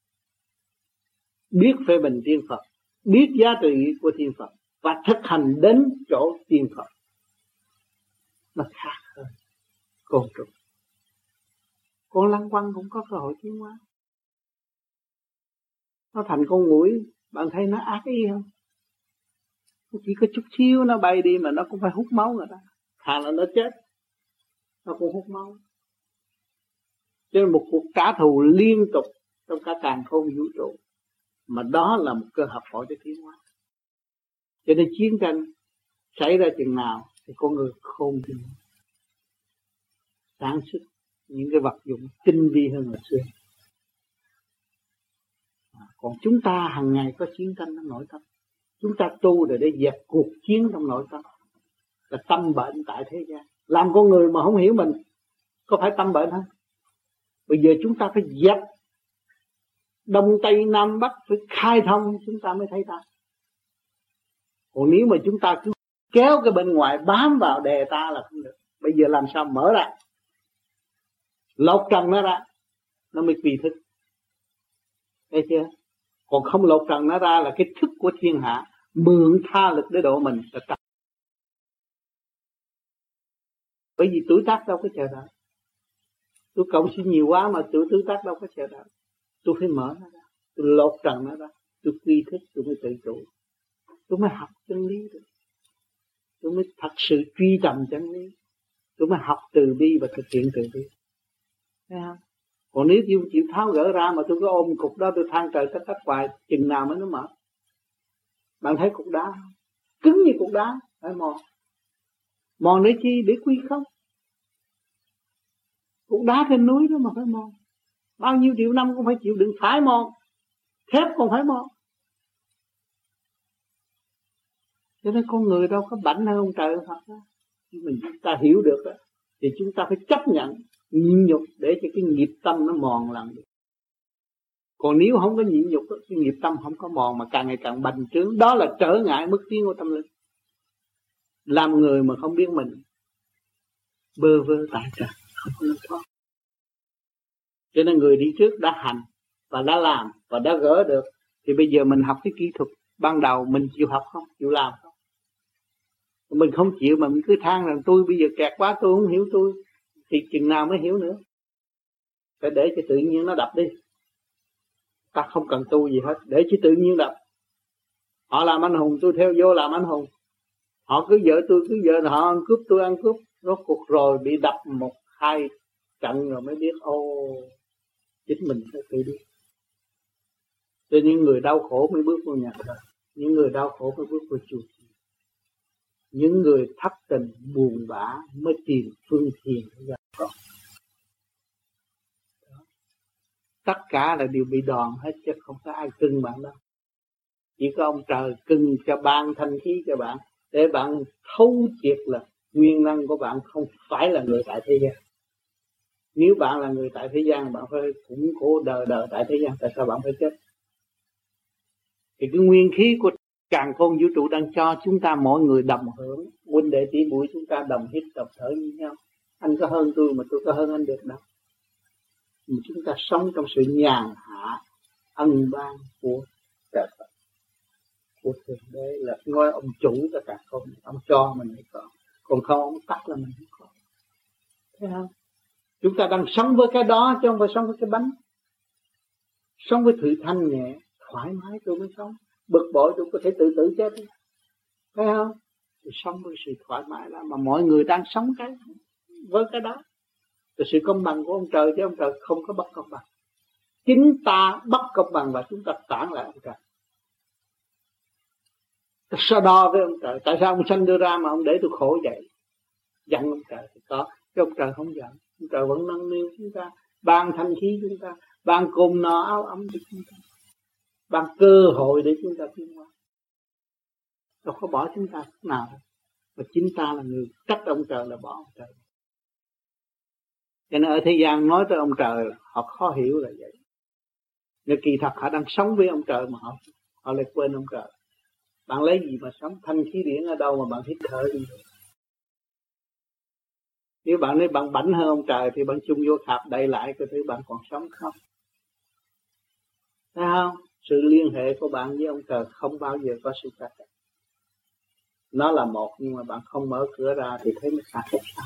Biết phê bình tiên Phật, biết giá trị của tiên Phật và thực hành đến chỗ tiên Phật. Nó khác hơn côn trùng. Con lăng quăng cũng có cơ hội tiến hóa. Nó thành con muỗi, bạn thấy nó ác ý không? Nó chỉ có chút xíu nó bay đi mà nó cũng phải hút máu người ta. Thà là nó chết, nó cũng hút máu. Cho nên một cuộc trả thù liên tục trong cả càn khôn vũ trụ. Mà đó là một cơ hội hỏi cho tiến hóa. Cho nên chiến tranh xảy ra chừng nào thì con người khôn hơn, sản xuất những cái vật dụng tinh vi hơn hồi xưa. À, còn chúng ta hàng ngày có chiến tranh trong nội tâm. Chúng ta tu để để dẹp cuộc chiến trong nội tâm. Là tâm bệnh tại thế gian. Làm con người mà không hiểu mình có phải tâm bệnh không? Bây giờ chúng ta phải dẹp Đông Tây Nam Bắc, phải khai thông chúng ta mới thấy ta. Còn nếu mà chúng ta cứ kéo cái bên ngoài bám vào đè ta là không được. Bây giờ làm sao mở ra, lột trần nó ra, nó mới quy thức. Thấy chưa? Còn không lột trần nó ra là cái thức của thiên hạ, mượn tha lực để độ mình là trật. Bởi vì tuổi tác đâu có chờ đợi. Tôi cộng sinh nhiều quá mà tuổi tuổi tác đâu có chờ đợi. Tôi phải mở nó ra, tôi lột trần nó ra, tôi quy thức, tôi mới tự chủ. Tôi mới học chân lý được. Tôi mới thật sự truy tầm chân lý. Tôi mới học từ bi và thực hiện từ bi. Thấy không? Còn nếu tôi chịu tháo gỡ ra mà tôi cứ ôm cục đó, tôi than trời trách đất hoài, chừng nào mới nó mở. Bạn thấy cục đá cứng như cục đá, phải mòn. Mòn để chi? Để quy không. Cục đá trên núi đó mà phải mòn. Bao nhiêu triệu năm cũng phải chịu đựng phải mòn. Thép còn phải mòn. Cho nên con người đâu có bảnh hơn ông trời Phật đó. Mình chúng ta hiểu được đó, thì chúng ta phải chấp nhận nhịn nhục để cho cái nghiệp tâm nó mòn lần được. Còn nếu không có nhịn nhục, cái nghiệp tâm không có mòn mà càng ngày càng bành trướng, đó là trở ngại mức tiến của tâm linh. Làm người mà không biết mình, bơ vơ tại trần, không có lối thoát. Cho nên người đi trước đã hành và đã làm và đã gỡ được, thì bây giờ mình học cái kỹ thuật ban đầu mình chịu học không, chịu làm không? Mình không chịu mà mình cứ than rằng tôi bây giờ kẹt quá, tôi không hiểu tôi, thì chừng nào mới hiểu nữa? Phải để cho tự nhiên nó đập đi. Ta không cần tu gì hết, để cho tự nhiên đập. Họ làm anh hùng, tôi theo vô làm anh hùng. Họ cứ vợ tôi, cứ vợ họ ăn cướp, tôi ăn cướp. Rốt cuộc rồi bị đập một hai trận rồi mới biết ô, chính mình phải tự đi. Cho những người đau khổ mới bước vào nhà thờ, những người đau khổ mới bước vào chùa. Những người thất tình buồn bã mới tìm phương thiền để gặp con. Tất cả là đều bị đòn hết chứ không có ai cưng bạn đâu. Chỉ có ông trời cưng cho ban thanh khí cho bạn, để bạn thấu triệt là nguyên năng của bạn không phải là người tại thế gian. Nếu bạn là người tại thế gian, bạn phải củng cố đời đời tại thế gian. Tại sao bạn phải chết? Thì cái nguyên khí của càn khôn vũ trụ đang cho chúng ta mỗi người đồng hưởng. Huynh đệ tỷ muội chúng ta đồng hít đồng thở như nhau. Anh có hơn tôi mà tôi có hơn anh được đâu. Mà chúng ta sống trong sự nhàn hạ ân ban của trời Phật, của Thượng Đế, là ngôi ông chủ tất cả không. Ông cho mình mới có, còn không ông tắt là mình không có. Thấy không? Chúng ta đang sống với cái đó chứ không phải sống với cái bánh. Sống với sự thanh nhẹ, thoải mái tôi mới sống. Bực bội tôi có thể tự tử chết. Thấy không? Tôi sống với sự thoải mái đó. Mà mọi người đang sống cái với cái đó. Là sự công bằng của ông trời, chứ ông trời không có bất công bằng. Chính ta bất công bằng và chúng ta cản lại ông trời. Ta so đo với ông trời. Tại sao ông sanh đưa ra mà ông để tôi khổ vậy? Giận ông trời thì có, chứ ông trời không giận. Ông trời vẫn nâng niu chúng ta, ban thanh khí chúng ta, ban cơm no áo ấm cho chúng ta, ban cơ hội để chúng ta tiến hóa, đâu có bỏ chúng ta lúc nào đâu. Và chính ta là người trách ông trời là bỏ ông trời. Cho nên ở thế gian nói tới ông trời họ khó hiểu là vậy. Nhưng kỳ thật họ đang sống với ông trời mà họ họ lại quên ông trời. Bạn lấy gì mà sống? Thanh khí điển ở đâu mà bạn hít thở đi? Nếu bạn nói bạn bảnh hơn ông trời thì bạn chung vô khạp đầy lại coi thử bạn còn sống không? Thấy không? Sự liên hệ của bạn với ông trời không bao giờ có sự cắt. Nó là một nhưng mà bạn không mở cửa ra thì thấy nó xa cách xa.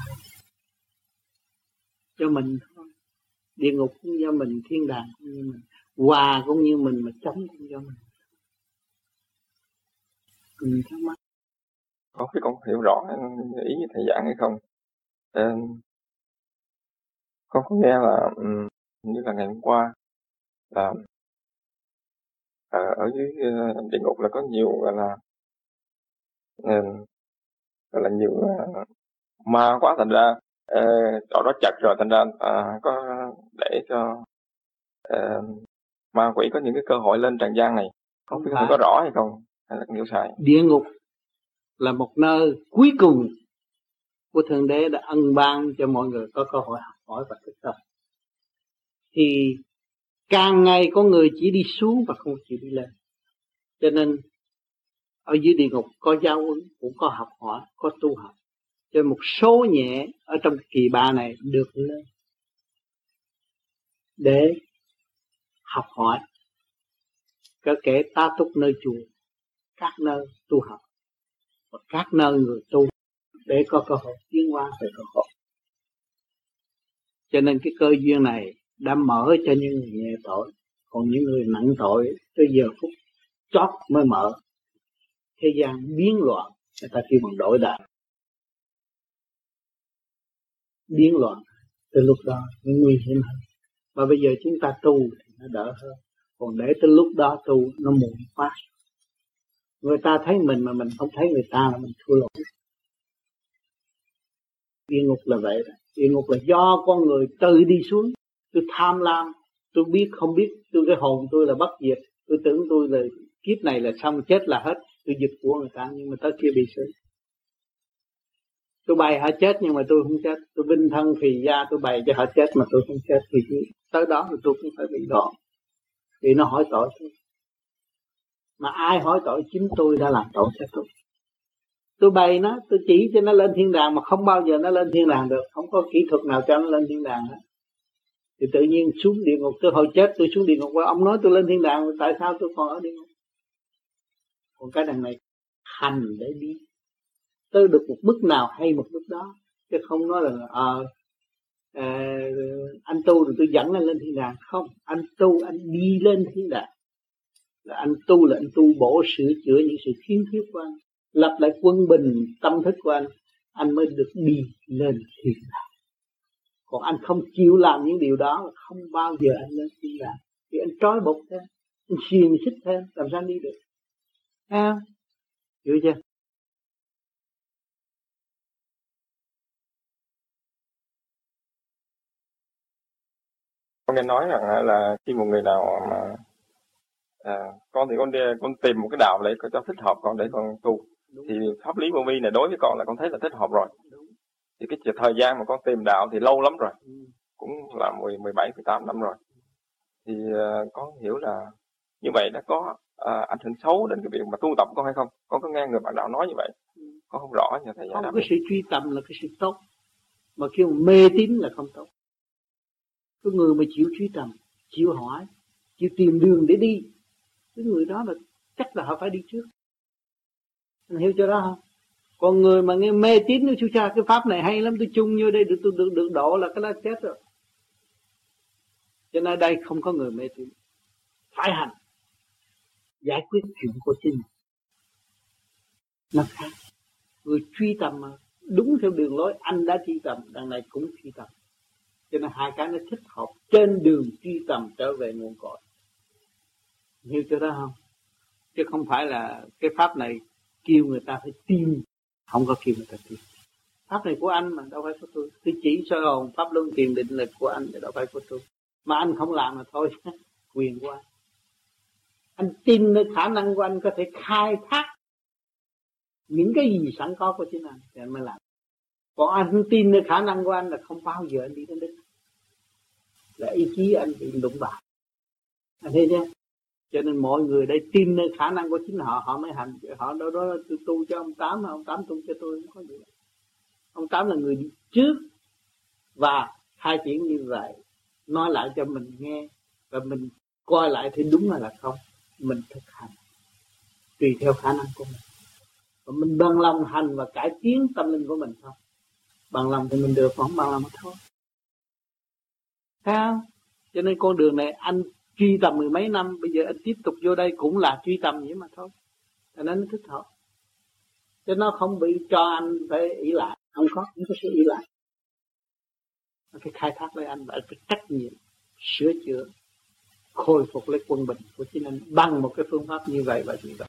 Cho mình thôi. Địa ngục cũng do mình, thiên đàng cũng như mình, hòa cũng như mình, mà chống cũng do mình. Mình thắc mắc. Có khi con hiểu rõ ý thầy giảng hay không? Ờ, con có nghe là um, như là ngày hôm qua là ở, ở dưới uh, địa ngục là có nhiều gọi là uh, gọi là nhiều uh, ma quá, thành ra uh, chỗ đó chật rồi, thành ra uh, có để cho uh, ma quỷ có những cái cơ hội lên trần gian này. Không biết có rõ hay không, hay là hiểu sai? Địa ngục là một nơi cuối cùng của Thượng Đế đã ân ban cho mọi người có cơ hội học hỏi và thực tập. Thì càng ngày có người chỉ đi xuống và không chịu đi lên. Cho nên ở dưới địa ngục có giáo huấn, cũng có học hỏi, có tu học. Cho một số nhẹ ở trong kỳ ba này được lên để học hỏi. Có kể tá túc nơi chùa, các nơi tu học và các nơi người tu để có cơ hội tiến hóa về cơ hội. Cho nên cái cơ duyên này đã mở cho những người nhẹ tội, còn những người nặng tội tới giờ phút chót mới mở. Thế gian biến loạn, người ta kêu bằng đổi đời. Biến loạn từ lúc đó nó nguy hiểm hơn. Và bây giờ chúng ta tu thì nó đỡ hơn. Còn để tới lúc đó tu nó muộn quá. Người ta thấy mình mà mình không thấy người ta là mình thua lỗ. Địa ngục là vậy đó. Địa ngục là do con người tự đi xuống. Tôi tham lam, tôi biết không biết, tôi cái hồn tôi là bất diệt. Tôi tưởng tôi là kiếp này là xong, chết là hết. Tôi giật của người ta, nhưng mà tới kia bị xử. Tôi bày họ chết nhưng mà tôi không chết. Tôi vinh thân phì gia, tôi bày cho họ chết mà tôi không chết. Thì tới đó thì tôi cũng phải bị đòn. Vì nó hỏi tội thôi. Mà ai hỏi tội? Chính tôi đã làm tội cho tôi. Tôi bày nó, tôi chỉ cho nó lên thiên đàng mà không bao giờ nó lên thiên đàng được. Không có kỹ thuật nào cho nó lên thiên đàng hết. Thì tự nhiên xuống địa ngục, tôi hồi chết tôi xuống địa ngục, và ông nói tôi lên thiên đàng, tại sao tôi còn ở địa ngục? Còn cái đằng này hành để đi tới được một mức nào hay một mức đó, chứ không nói là à, à, anh tu rồi tôi dẫn anh lên thiên đàng. Không, anh tu anh đi lên thiên đàng. Là anh tu là anh tu bổ sửa chữa những sự khiếm khuyết của anh, lập lại quân bình tâm thức của anh, anh mới được đi lên thiên đàng. Còn anh không chịu làm những điều đó, không bao giờ anh lên thiên đàng. Thì anh trói buộc thêm, anh xiềng xích thêm, làm sao anh đi được? À, hiểu chưa? Con nghe nói rằng là khi một người nào mà à, con thì con đi, con tìm một cái đạo để cho thích hợp con để con tu. Đúng. Thì pháp lý vô vi này đối với con là con thấy là thích hợp rồi. Đúng. Thì cái thời gian mà con tìm đạo thì lâu lắm rồi. Ừ. Cũng là mười, mười bảy, mười tám năm rồi. Thì uh, con hiểu là như vậy đã có uh, ảnh hưởng xấu đến cái việc mà tu tập con hay không? Con có nghe người bạn đạo nói như vậy. Ừ. Con không rõ như thầy giải đáp. Không, cái sự truy tầm là cái sự tốt. Mà khi mà mê tín là không tốt. Cái người mà chịu truy tầm, chịu hỏi, chịu tìm đường để đi, cái người đó là chắc là họ phải đi trước. Anh hiểu cho đó không? Còn người mà nghe mê tín nói chú cha cái pháp này hay lắm, tôi chung vô đây được tôi được, được độ là cái đó chết rồi. Cho nên đây không có người mê tín, phải hành, giải quyết chuyện của chính mình. Nó khác. Người truy tầm mà đúng theo đường lối anh đã truy tầm, đằng này cũng truy tầm. Cho nên hai cái nó thích hợp trên đường truy tầm trở về nguồn cội. Hiểu cho đó không? Chứ không phải là cái pháp này kêu người ta phải tin, không có kêu người ta tin. Pháp này của anh mà đâu phải của tôi. Tôi chỉ soi hồn pháp luân tiền định là của anh, đâu phải của tôi. Mà anh không làm là thôi, quyền của anh. Anh tin nơi khả năng của anh có thể khai thác những cái gì sẵn có của chính anh thì anh mới làm. Còn anh không tin nơi khả năng của anh là không bao giờ anh đi đến đích. Là ý chí anh bị đụng vào. Anh thấy chưa? Cho nên mọi người đây tin nơi khả năng của chính họ, họ mới hành. Họ đó đó tôi tu cho ông Tám, ông Tám tu cho tôi, không có gì. Ông Tám là người đi trước và khai triển như vậy, nói lại cho mình nghe và mình coi lại thì đúng là không, mình thực hành tùy theo khả năng của mình. Và mình bằng lòng hành và cải tiến tâm linh của mình không. Bằng lòng thì mình được, không bằng lòng thôi. Thấy không? Cho nên con đường này anh truy tầm mười mấy năm, bây giờ anh tiếp tục vô đây cũng là truy tầm vậy mà thôi. Cho nên nó thích hợp. Cho nó không bị cho anh phải ý lại. Không có, không có sự ý lại. Nó phải khai thác với anh và anh phải trách nhiệm, sửa chữa, khôi phục lấy quân bình của chính anh bằng một cái phương pháp như vậy và như vậy.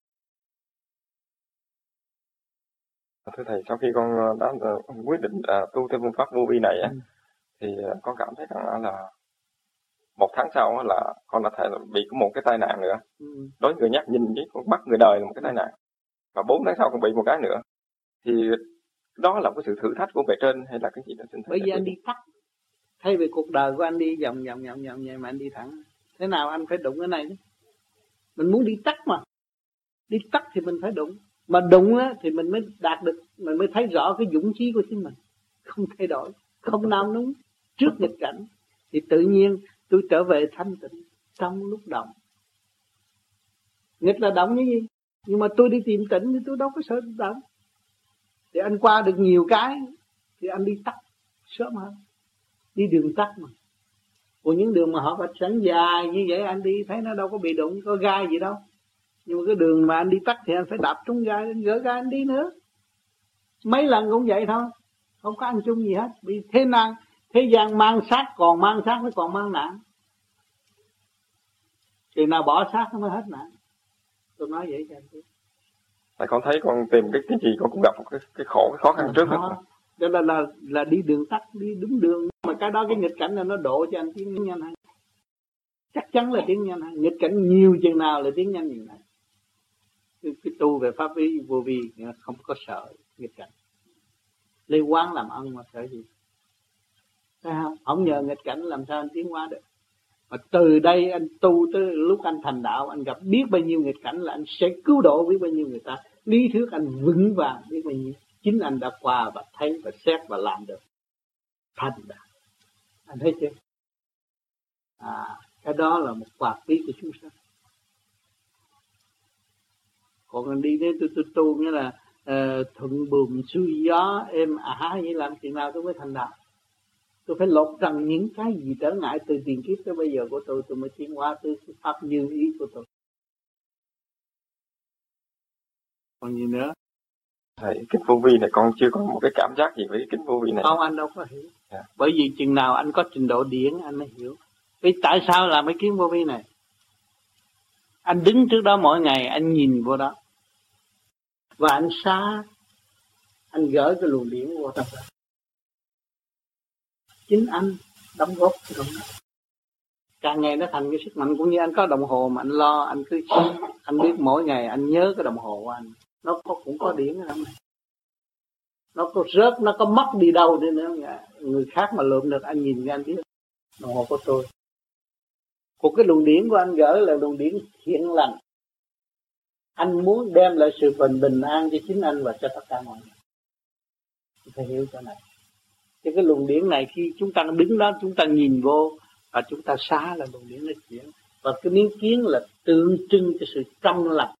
Thưa thầy, sau khi con đã quyết định uh, tu theo phương pháp vô vi này, ừ. thì uh, con cảm thấy rằng là một tháng sau là con đã thể bị có một cái tai nạn nữa. Ừ. Đối với người nhắc nhìn với con bắt người đời là một cái tai nạn. Và bốn tháng sau con bị một cái nữa. Thì đó là cái sự thử thách của bề trên hay là cái gì đó? Bởi vì anh đi tắt. Thay vì cuộc đời của anh đi vòng vòng vòng vòng vậy mà anh đi thẳng. Thế nào anh phải đụng cái này đó. Mình muốn đi tắt mà. Đi tắt thì mình phải đụng. Mà đụng á, thì mình mới đạt được, mình mới thấy rõ cái dũng chí của chính mình. Không thay đổi, không nao núng trước nghịch cảnh. Thì tự nhiên tôi trở về thanh tịnh trong lúc động. Nghịch là động như gì? Nhưng mà tôi đi tìm tịnh thì tôi đâu có sợ động. Thì anh qua được nhiều cái thì anh đi tắt sớm hơn. Đi đường tắt mà. Còn những đường mà họ vạch sẵn dài như vậy anh đi thấy nó đâu có bị đụng, có gai gì đâu. Nhưng mà cái đường mà anh đi tắt thì anh phải đạp trúng gai, anh gỡ gai anh đi nữa. Mấy lần cũng vậy thôi. Không có ăn chung gì hết. Vì thế năng, thế gian mang xác, còn mang xác mới còn mang nạn. Thì nào bỏ xác nó mới hết nạn. Tôi nói vậy cho anh biết. Tại con thấy con tìm cái cái gì con cũng gặp một cái, cái khổ, cái khó khăn trước đó. Đó là, là, là đi đường tắt, đi đúng đường. Mà cái đó cái nghịch cảnh là nó độ cho anh tiến nhanh hơn. Chắc chắn là tiến nhanh hơn. Nghịch cảnh nhiều chừng nào là tiến nhanh như này. Cái, cái tu về pháp lý vô vi không có sợ nghịch cảnh. Lấy quán làm ân mà sợ gì. Thấy không? Không nhờ nghịch cảnh làm sao anh tiến hóa được. Mà từ đây anh tu tới lúc anh thành đạo, anh gặp biết bao nhiêu nghịch cảnh là anh sẽ cứu độ biết bao nhiêu người ta. Lý thuyết anh vững vàng biết bao nhiêu. Chính anh đã qua và thấy và xét và làm được. Thành đạo. Anh thấy chưa? À, cái đó là một quả lý của chúng sanh. Còn anh đi đến tôi tu tu nghĩa là uh, thuận buồm xuôi gió êm ả vậy làm chuyện nào tôi mới thành đạo. Tôi phải lột trần những cái gì trở ngại từ tiền kiếp tới bây giờ của tôi, tôi mới tiến hóa tới pháp như ý của tôi. Còn gì nữa? Thầy, kính vô vi này con chưa có một cái cảm giác gì với cái kính vô vi này. Không, anh đâu có hiểu. Yeah. Bởi vì chừng nào anh có trình độ điển anh mới hiểu. Vì tại sao làm cái kính vô vi này? Anh đứng trước đó mỗi ngày, anh nhìn vô đó. Và anh xa, anh gỡ cái luồng điển vô trong đó. Chính anh đóng góp cái đồng đó. Càng ngày nó thành cái sức mạnh. Cũng như anh có đồng hồ mà anh lo, anh cứ anh biết mỗi ngày anh nhớ cái đồng hồ của anh. Nó có, cũng có điển ở trong này. Nó có rớt, nó có mất đi đâu đi nữa. Người khác mà lượm được anh nhìn cho anh biết đồng hồ của tôi. Một cái luồng điển của anh gỡ là luồng điển thiện lành. Anh muốn đem lại sự bình bình an cho chính anh và cho tất cả mọi người. Phải hiểu cho này. Thì cái luồng điển này khi chúng ta đứng đó, chúng ta nhìn vô và chúng ta xá là luồng điển nó chuyển. Và cái miếng kiến là tượng trưng cho sự trong lành.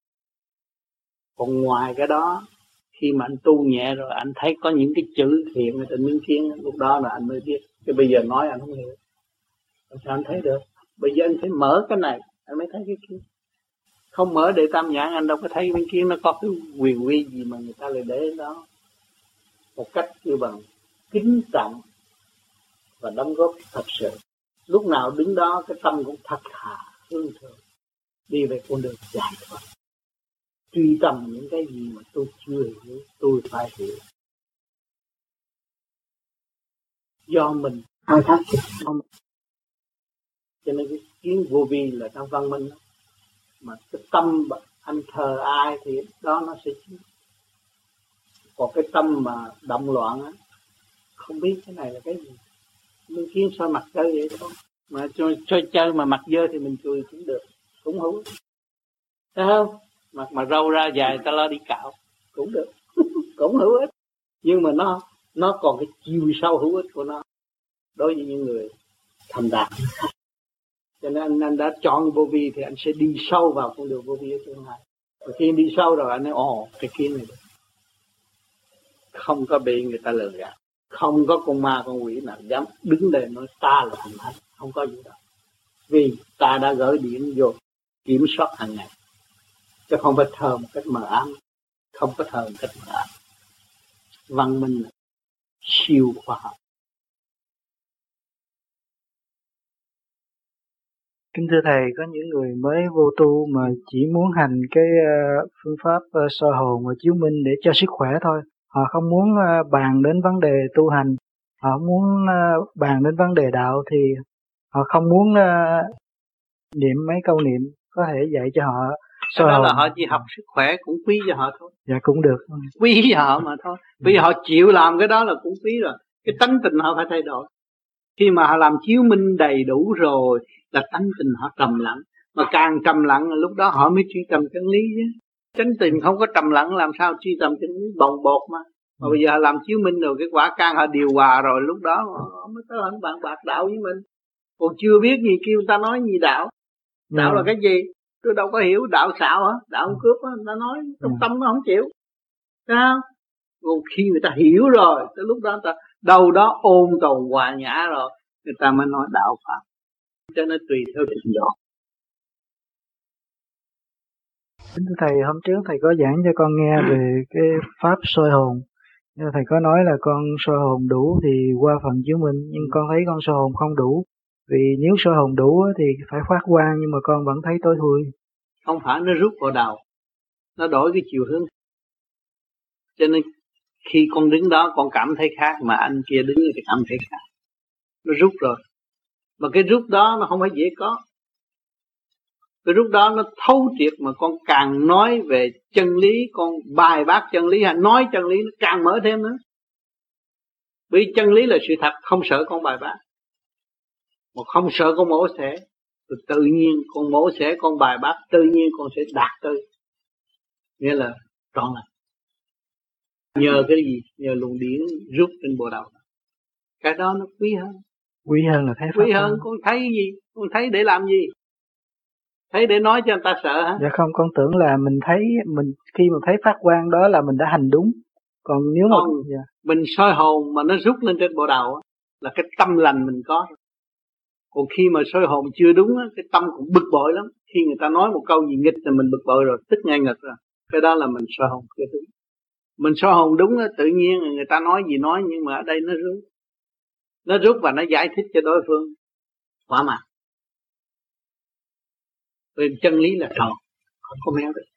Còn ngoài cái đó, khi mà anh tu nhẹ rồi, anh thấy có những cái chữ thiện ở trên miếng kiến, lúc đó là anh mới biết. Chứ bây giờ nói anh không hiểu. Sao anh thấy được? Bây giờ anh phải mở cái này, anh mới thấy cái kia. Không mở để tam nhãn, anh đâu có thấy bên kia nó có cái quyền uy gì mà người ta lại để đó. Một cách kêu bằng kính trọng và đóng góp thật sự. Lúc nào đứng đó cái tâm cũng thật thà, hương thượng, đi về con đường giải thoát. Truy tầm những cái gì mà tôi chưa hiểu, tôi phải hiểu. Do mình khai thác Cho nên cái kiến vô vi là trong văn minh đó. Mà cái tâm anh thờ ai thì đó nó sẽ chiếu. Còn cái tâm mà động loạn á, không biết cái này là cái gì, mình kiến soi mặt chơi vậy thôi. Mà chơi, chơi chơi mà mặt dơ thì mình cười cũng được, cũng hữu ích. Thấy không? Mặt mà râu ra dài ta lo đi cạo cũng được, cũng hữu ích. Nhưng mà nó nó còn cái chiều sâu hữu ích của nó đối với những người thành đạt. Cho nên anh, anh đã chọn vô vi thì anh sẽ đi sâu vào con đường vô vi ở tương lai. Và khi đi sâu rồi anh nói ồ cái kiến này được. Không có bị người ta lừa gạt, không có con ma con quỷ nào dám đứng lên nói ta là thành thánh, không có gì đâu. Vì ta đã gửi điện vô kiểm soát hàng ngày, chứ không phải thờ một cách mờ ám, không có thờ một cách mờ ám. Văn minh là siêu khoa học. Kính thưa Thầy, có những người mới vô tu mà chỉ muốn hành cái uh, phương pháp uh, soi hồn và chiếu minh để cho sức khỏe thôi. Họ không muốn uh, bàn đến vấn đề tu hành, họ muốn uh, bàn đến vấn đề đạo thì họ không muốn uh, niệm mấy câu niệm, có thể dạy cho họ soi đó hồn. Là họ chỉ học sức khỏe cũng quý cho họ thôi. Dạ cũng được. Quý cho họ mà thôi. Vì họ chịu làm cái đó là cũng quý rồi. Cái tánh tình họ phải thay đổi. Khi mà họ làm chiếu minh đầy đủ rồi là tánh tình họ trầm lặng. Mà càng trầm lặng lúc đó họ mới truy tầm chân lý chứ. Chánh tình không có trầm lặng làm sao truy tầm chân lý, bồng bột mà. Mà bây giờ họ làm chiếu minh rồi cái quả can họ điều hòa rồi, lúc đó họ mới tới hẳn bạn bạc đạo với mình. Còn chưa biết gì kêu ta nói gì đạo. Đạo ừ. là cái gì? Tôi đâu có hiểu đạo xạo hả? Đạo không cướp á, người ta nói trong tâm nó không chịu. Sao? Còn khi người ta hiểu rồi, tới lúc đó người ta đâu đó ôn tồn hòa nhã rồi, người ta mới nói đạo pháp. Cho nên tùy theo trình độ. Kính thưa Thầy, hôm trước Thầy có giảng cho con nghe về cái pháp soi hồn. Thầy có nói là con soi hồn đủ thì qua phần chiếu minh, nhưng con thấy con soi hồn không đủ. Vì nếu soi hồn đủ thì phải phát quang, nhưng mà con vẫn thấy tối thui. Không phải nó rút vào đầu, nó đổi cái chiều hướng. Cho nên khi con đứng đó con cảm thấy khác, mà anh kia đứng thì cảm thấy khác. Nó rút rồi. Mà cái rút đó nó không phải dễ có. Cái rút đó nó thấu triệt, mà con càng nói về chân lý, con bài bác chân lý hay nói chân lý nó càng mở thêm nữa. Vì chân lý là sự thật, không sợ con bài bác. Mà không sợ con mổ xẻ, thì tự nhiên con mổ xẻ, con bài bác, tự nhiên con sẽ đạt tới. Nghĩa là trọn lành. Nhờ cái gì? Nhờ luồng điển rút trên bộ đầu. Cái đó nó quý hơn. Quý hơn là thấy pháp. Quý hơn, con thấy gì? Con thấy để làm gì? Thấy để nói cho người ta sợ hả? Dạ không, con tưởng là mình thấy, mình khi mà thấy phát quang đó là mình đã hành đúng. Còn nếu mà không, dạ. Mình soi hồn mà nó rút lên trên bộ đầu là cái tâm lành mình có. Còn khi mà soi hồn chưa đúng cái tâm cũng bực bội lắm. Khi người ta nói một câu gì nghịch thì mình bực bội rồi, tức ngay ngực rồi. Cái đó là mình soi hồn chưa đúng. Mình soi hồn đúng tự nhiên người ta nói gì nói, nhưng mà ở đây nó rút. Nó rút và nó giải thích cho đối phương quả mặt. Vì chân lý là tròn, không có méo được.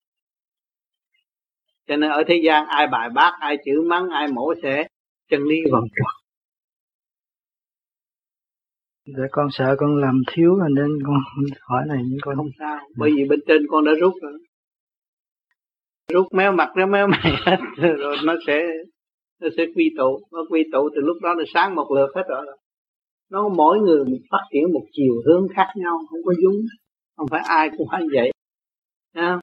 Cho nên ở thế gian ai bài bác, ai chửi mắng, ai mổ xẻ, chân lý vẫn tròn. Để con sợ con làm thiếu rồi nên con hỏi này, nhưng con không sao. Bởi vì bên trên con đã rút rồi. Rút méo mặt nó méo mày hết rồi nó sẽ nó sẽ quy tụ, nó quy tụ từ lúc đó nó sáng một lượt hết rồi. Nó mỗi người mình phát triển một chiều hướng khác nhau, không có giống, không phải ai cũng phải vậy. Nha.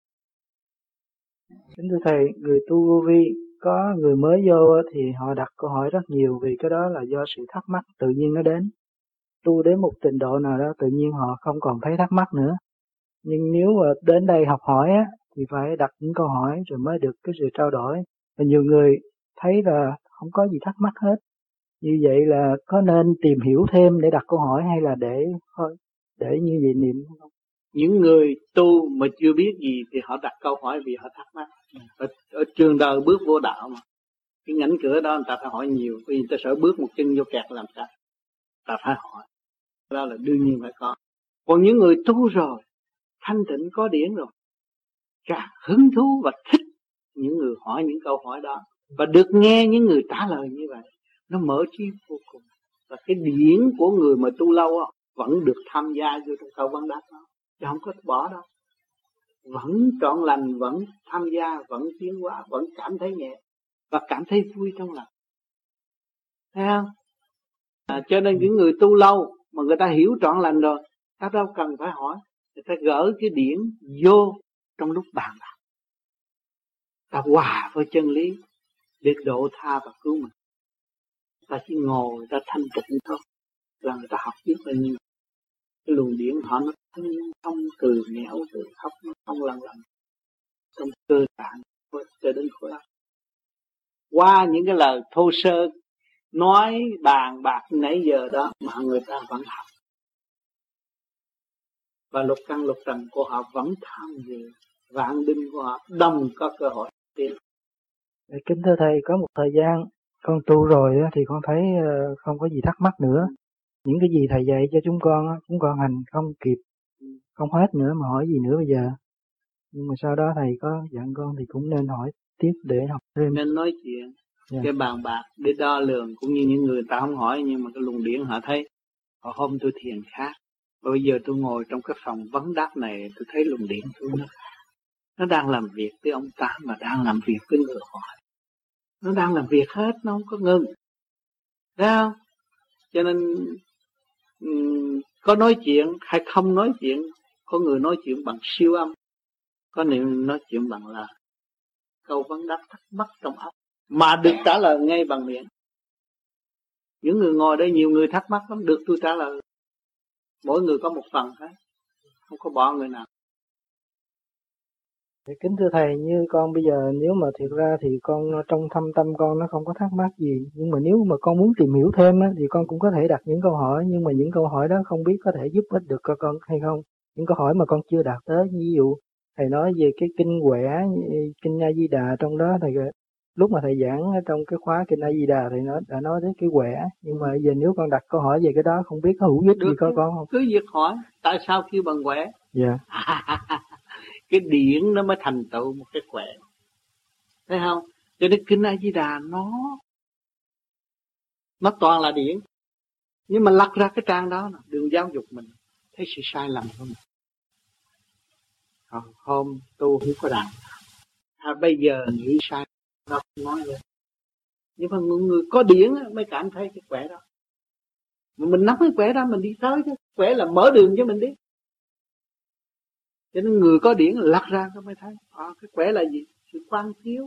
Kính thưa Thầy, người tu vô vi có người mới vô thì họ đặt câu hỏi rất nhiều, vì cái đó là do sự thắc mắc tự nhiên nó đến. Tu đến một trình độ nào đó tự nhiên họ không còn thấy thắc mắc nữa. Nhưng nếu mà đến đây học hỏi á, thì phải đặt những câu hỏi rồi mới được cái sự trao đổi. Và nhiều người thấy là không có gì thắc mắc hết. Như vậy là có nên tìm hiểu thêm để đặt câu hỏi, hay là để thôi để như vậy niệm không? Những người tu mà chưa biết gì thì họ đặt câu hỏi vì họ thắc mắc. Ở, ở trường đời bước vô đạo mà, cái ngành cửa đó người ta phải hỏi nhiều, vì người ta sợ bước một chân vô kẹt làm sao, ta phải hỏi. Đó là đương nhiên phải có. Còn những người tu rồi, thanh tịnh có điển rồi, càng hứng thú và thích những người hỏi những câu hỏi đó, và được nghe những người trả lời như vậy, nó mở trí vô cùng. Và cái điển của người mà tu lâu vẫn được tham gia vô trong câu vấn đáp đó, chứ không có bỏ đâu. Vẫn trọn lành, vẫn tham gia, vẫn tiến hóa, vẫn cảm thấy nhẹ và cảm thấy vui trong lòng. Thấy không? À, cho nên những người tu lâu mà người ta hiểu trọn lành rồi, ta đâu cần phải hỏi, người ta gỡ cái điển vô trong lúc bàn bạc, ta hòa với chân lý để độ tha và cứu mình. Ta chỉ ngồi ta thanh tịnh thôi là người ta học biết bao nhiêu. Cái luồng điển họ nó không, không từ nẻo từ khóc, nó không lần lần trong cơ tạng cho đến khối óc. Qua những cái lời thô sơ nói bàn bạc nãy giờ đó mà người ta vẫn học, và lục căn lục trần của họ vẫn tham dự, vạn binh của họ đồng có cơ hội tiến. Kính thưa thầy, có một thời gian con tu rồi thì con thấy không có gì thắc mắc nữa. Những cái gì thầy dạy cho chúng con, chúng con hành không kịp, không hết nữa mà hỏi gì nữa bây giờ. Nhưng mà sau đó thầy có dặn con thì cũng nên hỏi tiếp để học thêm. Nên nói chuyện, yeah. Cái bàn bạc để đo lường, cũng như những người ta không hỏi nhưng mà cái luồng điển họ thấy. Họ hôm tôi thiền khác, và bây giờ tôi ngồi trong cái phòng vấn đáp này, tôi thấy luồng điển tôi nó nó đang làm việc với ông ta mà đang làm việc với người hỏi. Nó đang làm việc hết, nó không có ngừng. Thấy không? Cho nên um, có nói chuyện hay không nói chuyện, có người nói chuyện bằng siêu âm, có người nói chuyện bằng lời. Câu vấn đáp thắc mắc trong óc mà được trả lời ngay bằng miệng. Những người ngồi đây nhiều người thắc mắc lắm, được tôi trả lời. Mỗi người có một phần hết, không có bỏ người nào. Kính thưa thầy, như con bây giờ nếu mà thiệt ra thì con trong thâm tâm con nó không có thắc mắc gì, nhưng mà nếu mà con muốn tìm hiểu thêm á, thì con cũng có thể đặt những câu hỏi, nhưng mà những câu hỏi đó không biết có thể giúp ích được cho con hay không. Những câu hỏi mà con chưa đạt tới, ví dụ thầy nói về cái kinh Quẻ, kinh A Di Đà, trong đó thầy lúc mà thầy giảng trong cái khóa kinh A Di Đà thì nó đã nói đến cái Quẻ, nhưng mà giờ nếu con đặt câu hỏi về cái đó không biết có hữu ích gì có con không? Cứ việc hỏi, tại sao kêu bằng Quẻ? Dạ. Yeah. Cái điển nó mới thành tựu một cái Quẻ, thấy không? Cho nên kinh A Di Đà nó nó toàn là điển, nhưng mà lật ra cái trang đó đừng giáo dục mình thấy sự sai lầm của mình. Còn hôm tu không có đàn, à, bây giờ nghĩ sai nó không nói nữa. Nhưng mà người, người có điển mới cảm thấy cái Quẻ đó, mà mình nắm cái Quẻ đó mình đi tới chứ. Quẻ là mở đường cho mình đi. Cho nên người có điển lật ra có mới thấy à, cái Quẻ là gì? Sự quang chiếu.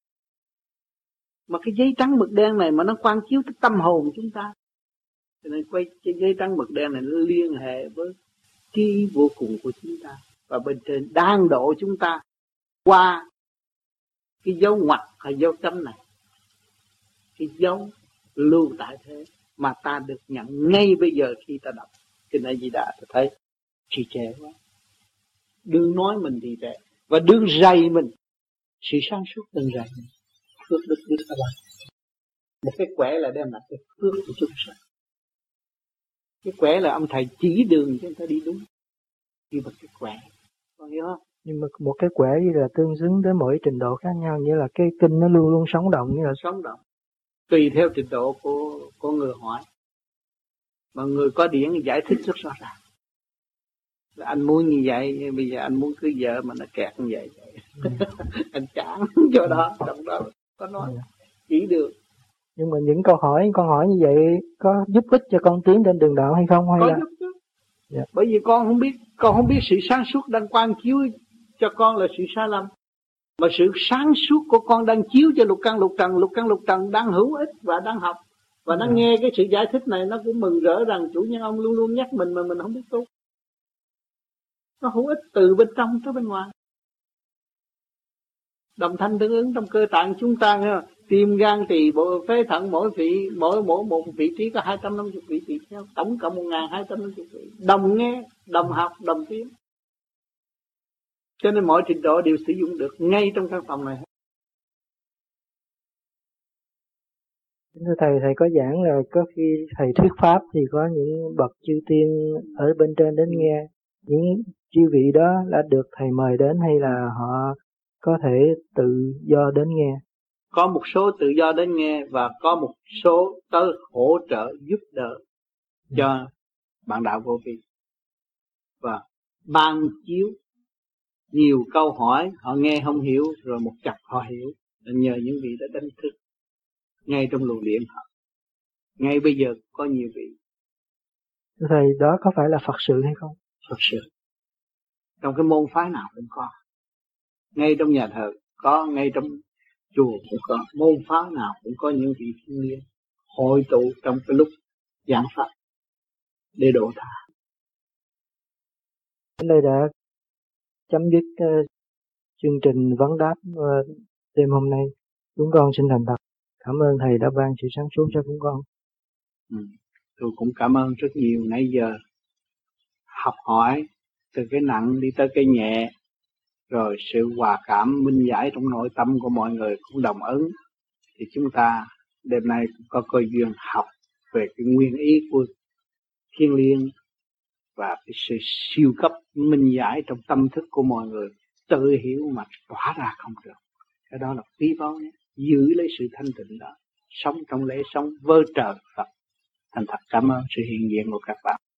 Mà cái giấy trắng mực đen này mà nó quang chiếu cái tâm hồn chúng ta. Cho nên quay cái giấy trắng mực đen này nó liên hệ với trí vô cùng của chúng ta, và bên trên đang độ chúng ta qua cái dấu ngoặc hay dấu chấm này, cái dấu lưu tại thế mà ta được nhận ngay bây giờ khi ta đọc kinh A Di Đà. Ta thấy trì trệ quá, đừng nói mình trì trệ, và đừng rầy mình. Sự sáng suốt đừng rầy mình. Phước đức biết các bạn, một cái Quẻ là đem lại cái phước của chúng sanh. Cái Quẻ là ông thầy chỉ đường cho người ta đi đúng, đi bằng cái Quẻ, con hiểu không? Nhưng mà một cái Quẻ như là tương xứng đến mỗi trình độ khác nhau, như là cái kinh nó luôn luôn sống động, như là sống động tùy theo trình độ của của người hỏi, mà người có điển giải thích rất rõ ràng. Anh muốn như vậy, bây giờ anh muốn cưới vợ mà nó kẹt như vậy, vậy. Ừ. Anh chán chỗ đó, trong đó có nói, chỉ được. Nhưng mà những câu hỏi, con hỏi như vậy có giúp ích cho con tiến trên đường đạo hay không? Hay có là... giúp chứ. Dạ. Bởi vì con không biết, con không biết sự sáng suốt đang quang chiếu cho con là sự sai lầm. Mà sự sáng suốt của con đang chiếu cho lục căn lục trần, lục căn lục trần đang hữu ích và đang học. Và nó dạ. nghe cái sự giải thích này nó cũng mừng rỡ rằng chủ nhân ông luôn luôn nhắc mình mà mình không biết tu. Nó hữu ích từ bên trong tới bên ngoài. Đồng thanh tương ứng trong cơ tạng chúng ta nghe, tim gan tỳ bộ phế thận mỗi vị mỗi mỗi một vị trí có hai trăm năm mươi vị tỳ kheo, tổng cộng một nghìn hai trăm năm mươi vị. Đồng nghe, đồng học, đồng tiến. Cho nên mọi trình độ đều sử dụng được ngay trong căn phòng này. Thưa thầy, thầy có giảng là có khi thầy thuyết pháp thì có những bậc chư tiên ở bên trên đến nghe. Những chư vị đó đã được thầy mời đến hay là họ có thể tự do đến nghe? Có một số tự do đến nghe và có một số tới hỗ trợ giúp đỡ cho bạn đạo vô vi, và ban chiếu nhiều câu hỏi họ nghe không hiểu, rồi một chập họ hiểu, là nhờ những vị đã đánh thức ngay trong luồng điện họ. Ngay bây giờ có nhiều vị. Thầy, đó có phải là Phật sự hay không? Phật sự. Trong cái môn phái nào cũng có, ngay trong nhà thờ có, ngay trong chùa cũng có, môn phái nào cũng có những vị thiên liêng hội tụ trong cái lúc giảng pháp để độ tha. Đến đây đã chấm dứt uh, chương trình vấn đáp uh, đêm hôm nay. Chúng con xin thành thật cảm ơn thầy đã ban sự sáng suốt cho chúng con. Ừ. Tôi cũng cảm ơn rất nhiều, nãy giờ học hỏi từ cái nặng đi tới cái nhẹ, rồi sự hòa cảm minh giải trong nội tâm của mọi người cũng đồng ứng, thì chúng ta đêm nay cũng có cơ duyên học về cái nguyên ý của thiên liêng và cái sự siêu cấp minh giải trong tâm thức của mọi người, tự hiểu mà tỏa ra không được. Cái đó là quý báu nhé. Giữ lấy sự thanh tịnh đó, sống trong lễ sống vơ trời Phật. Thành thật cảm ơn sự hiện diện của các bạn.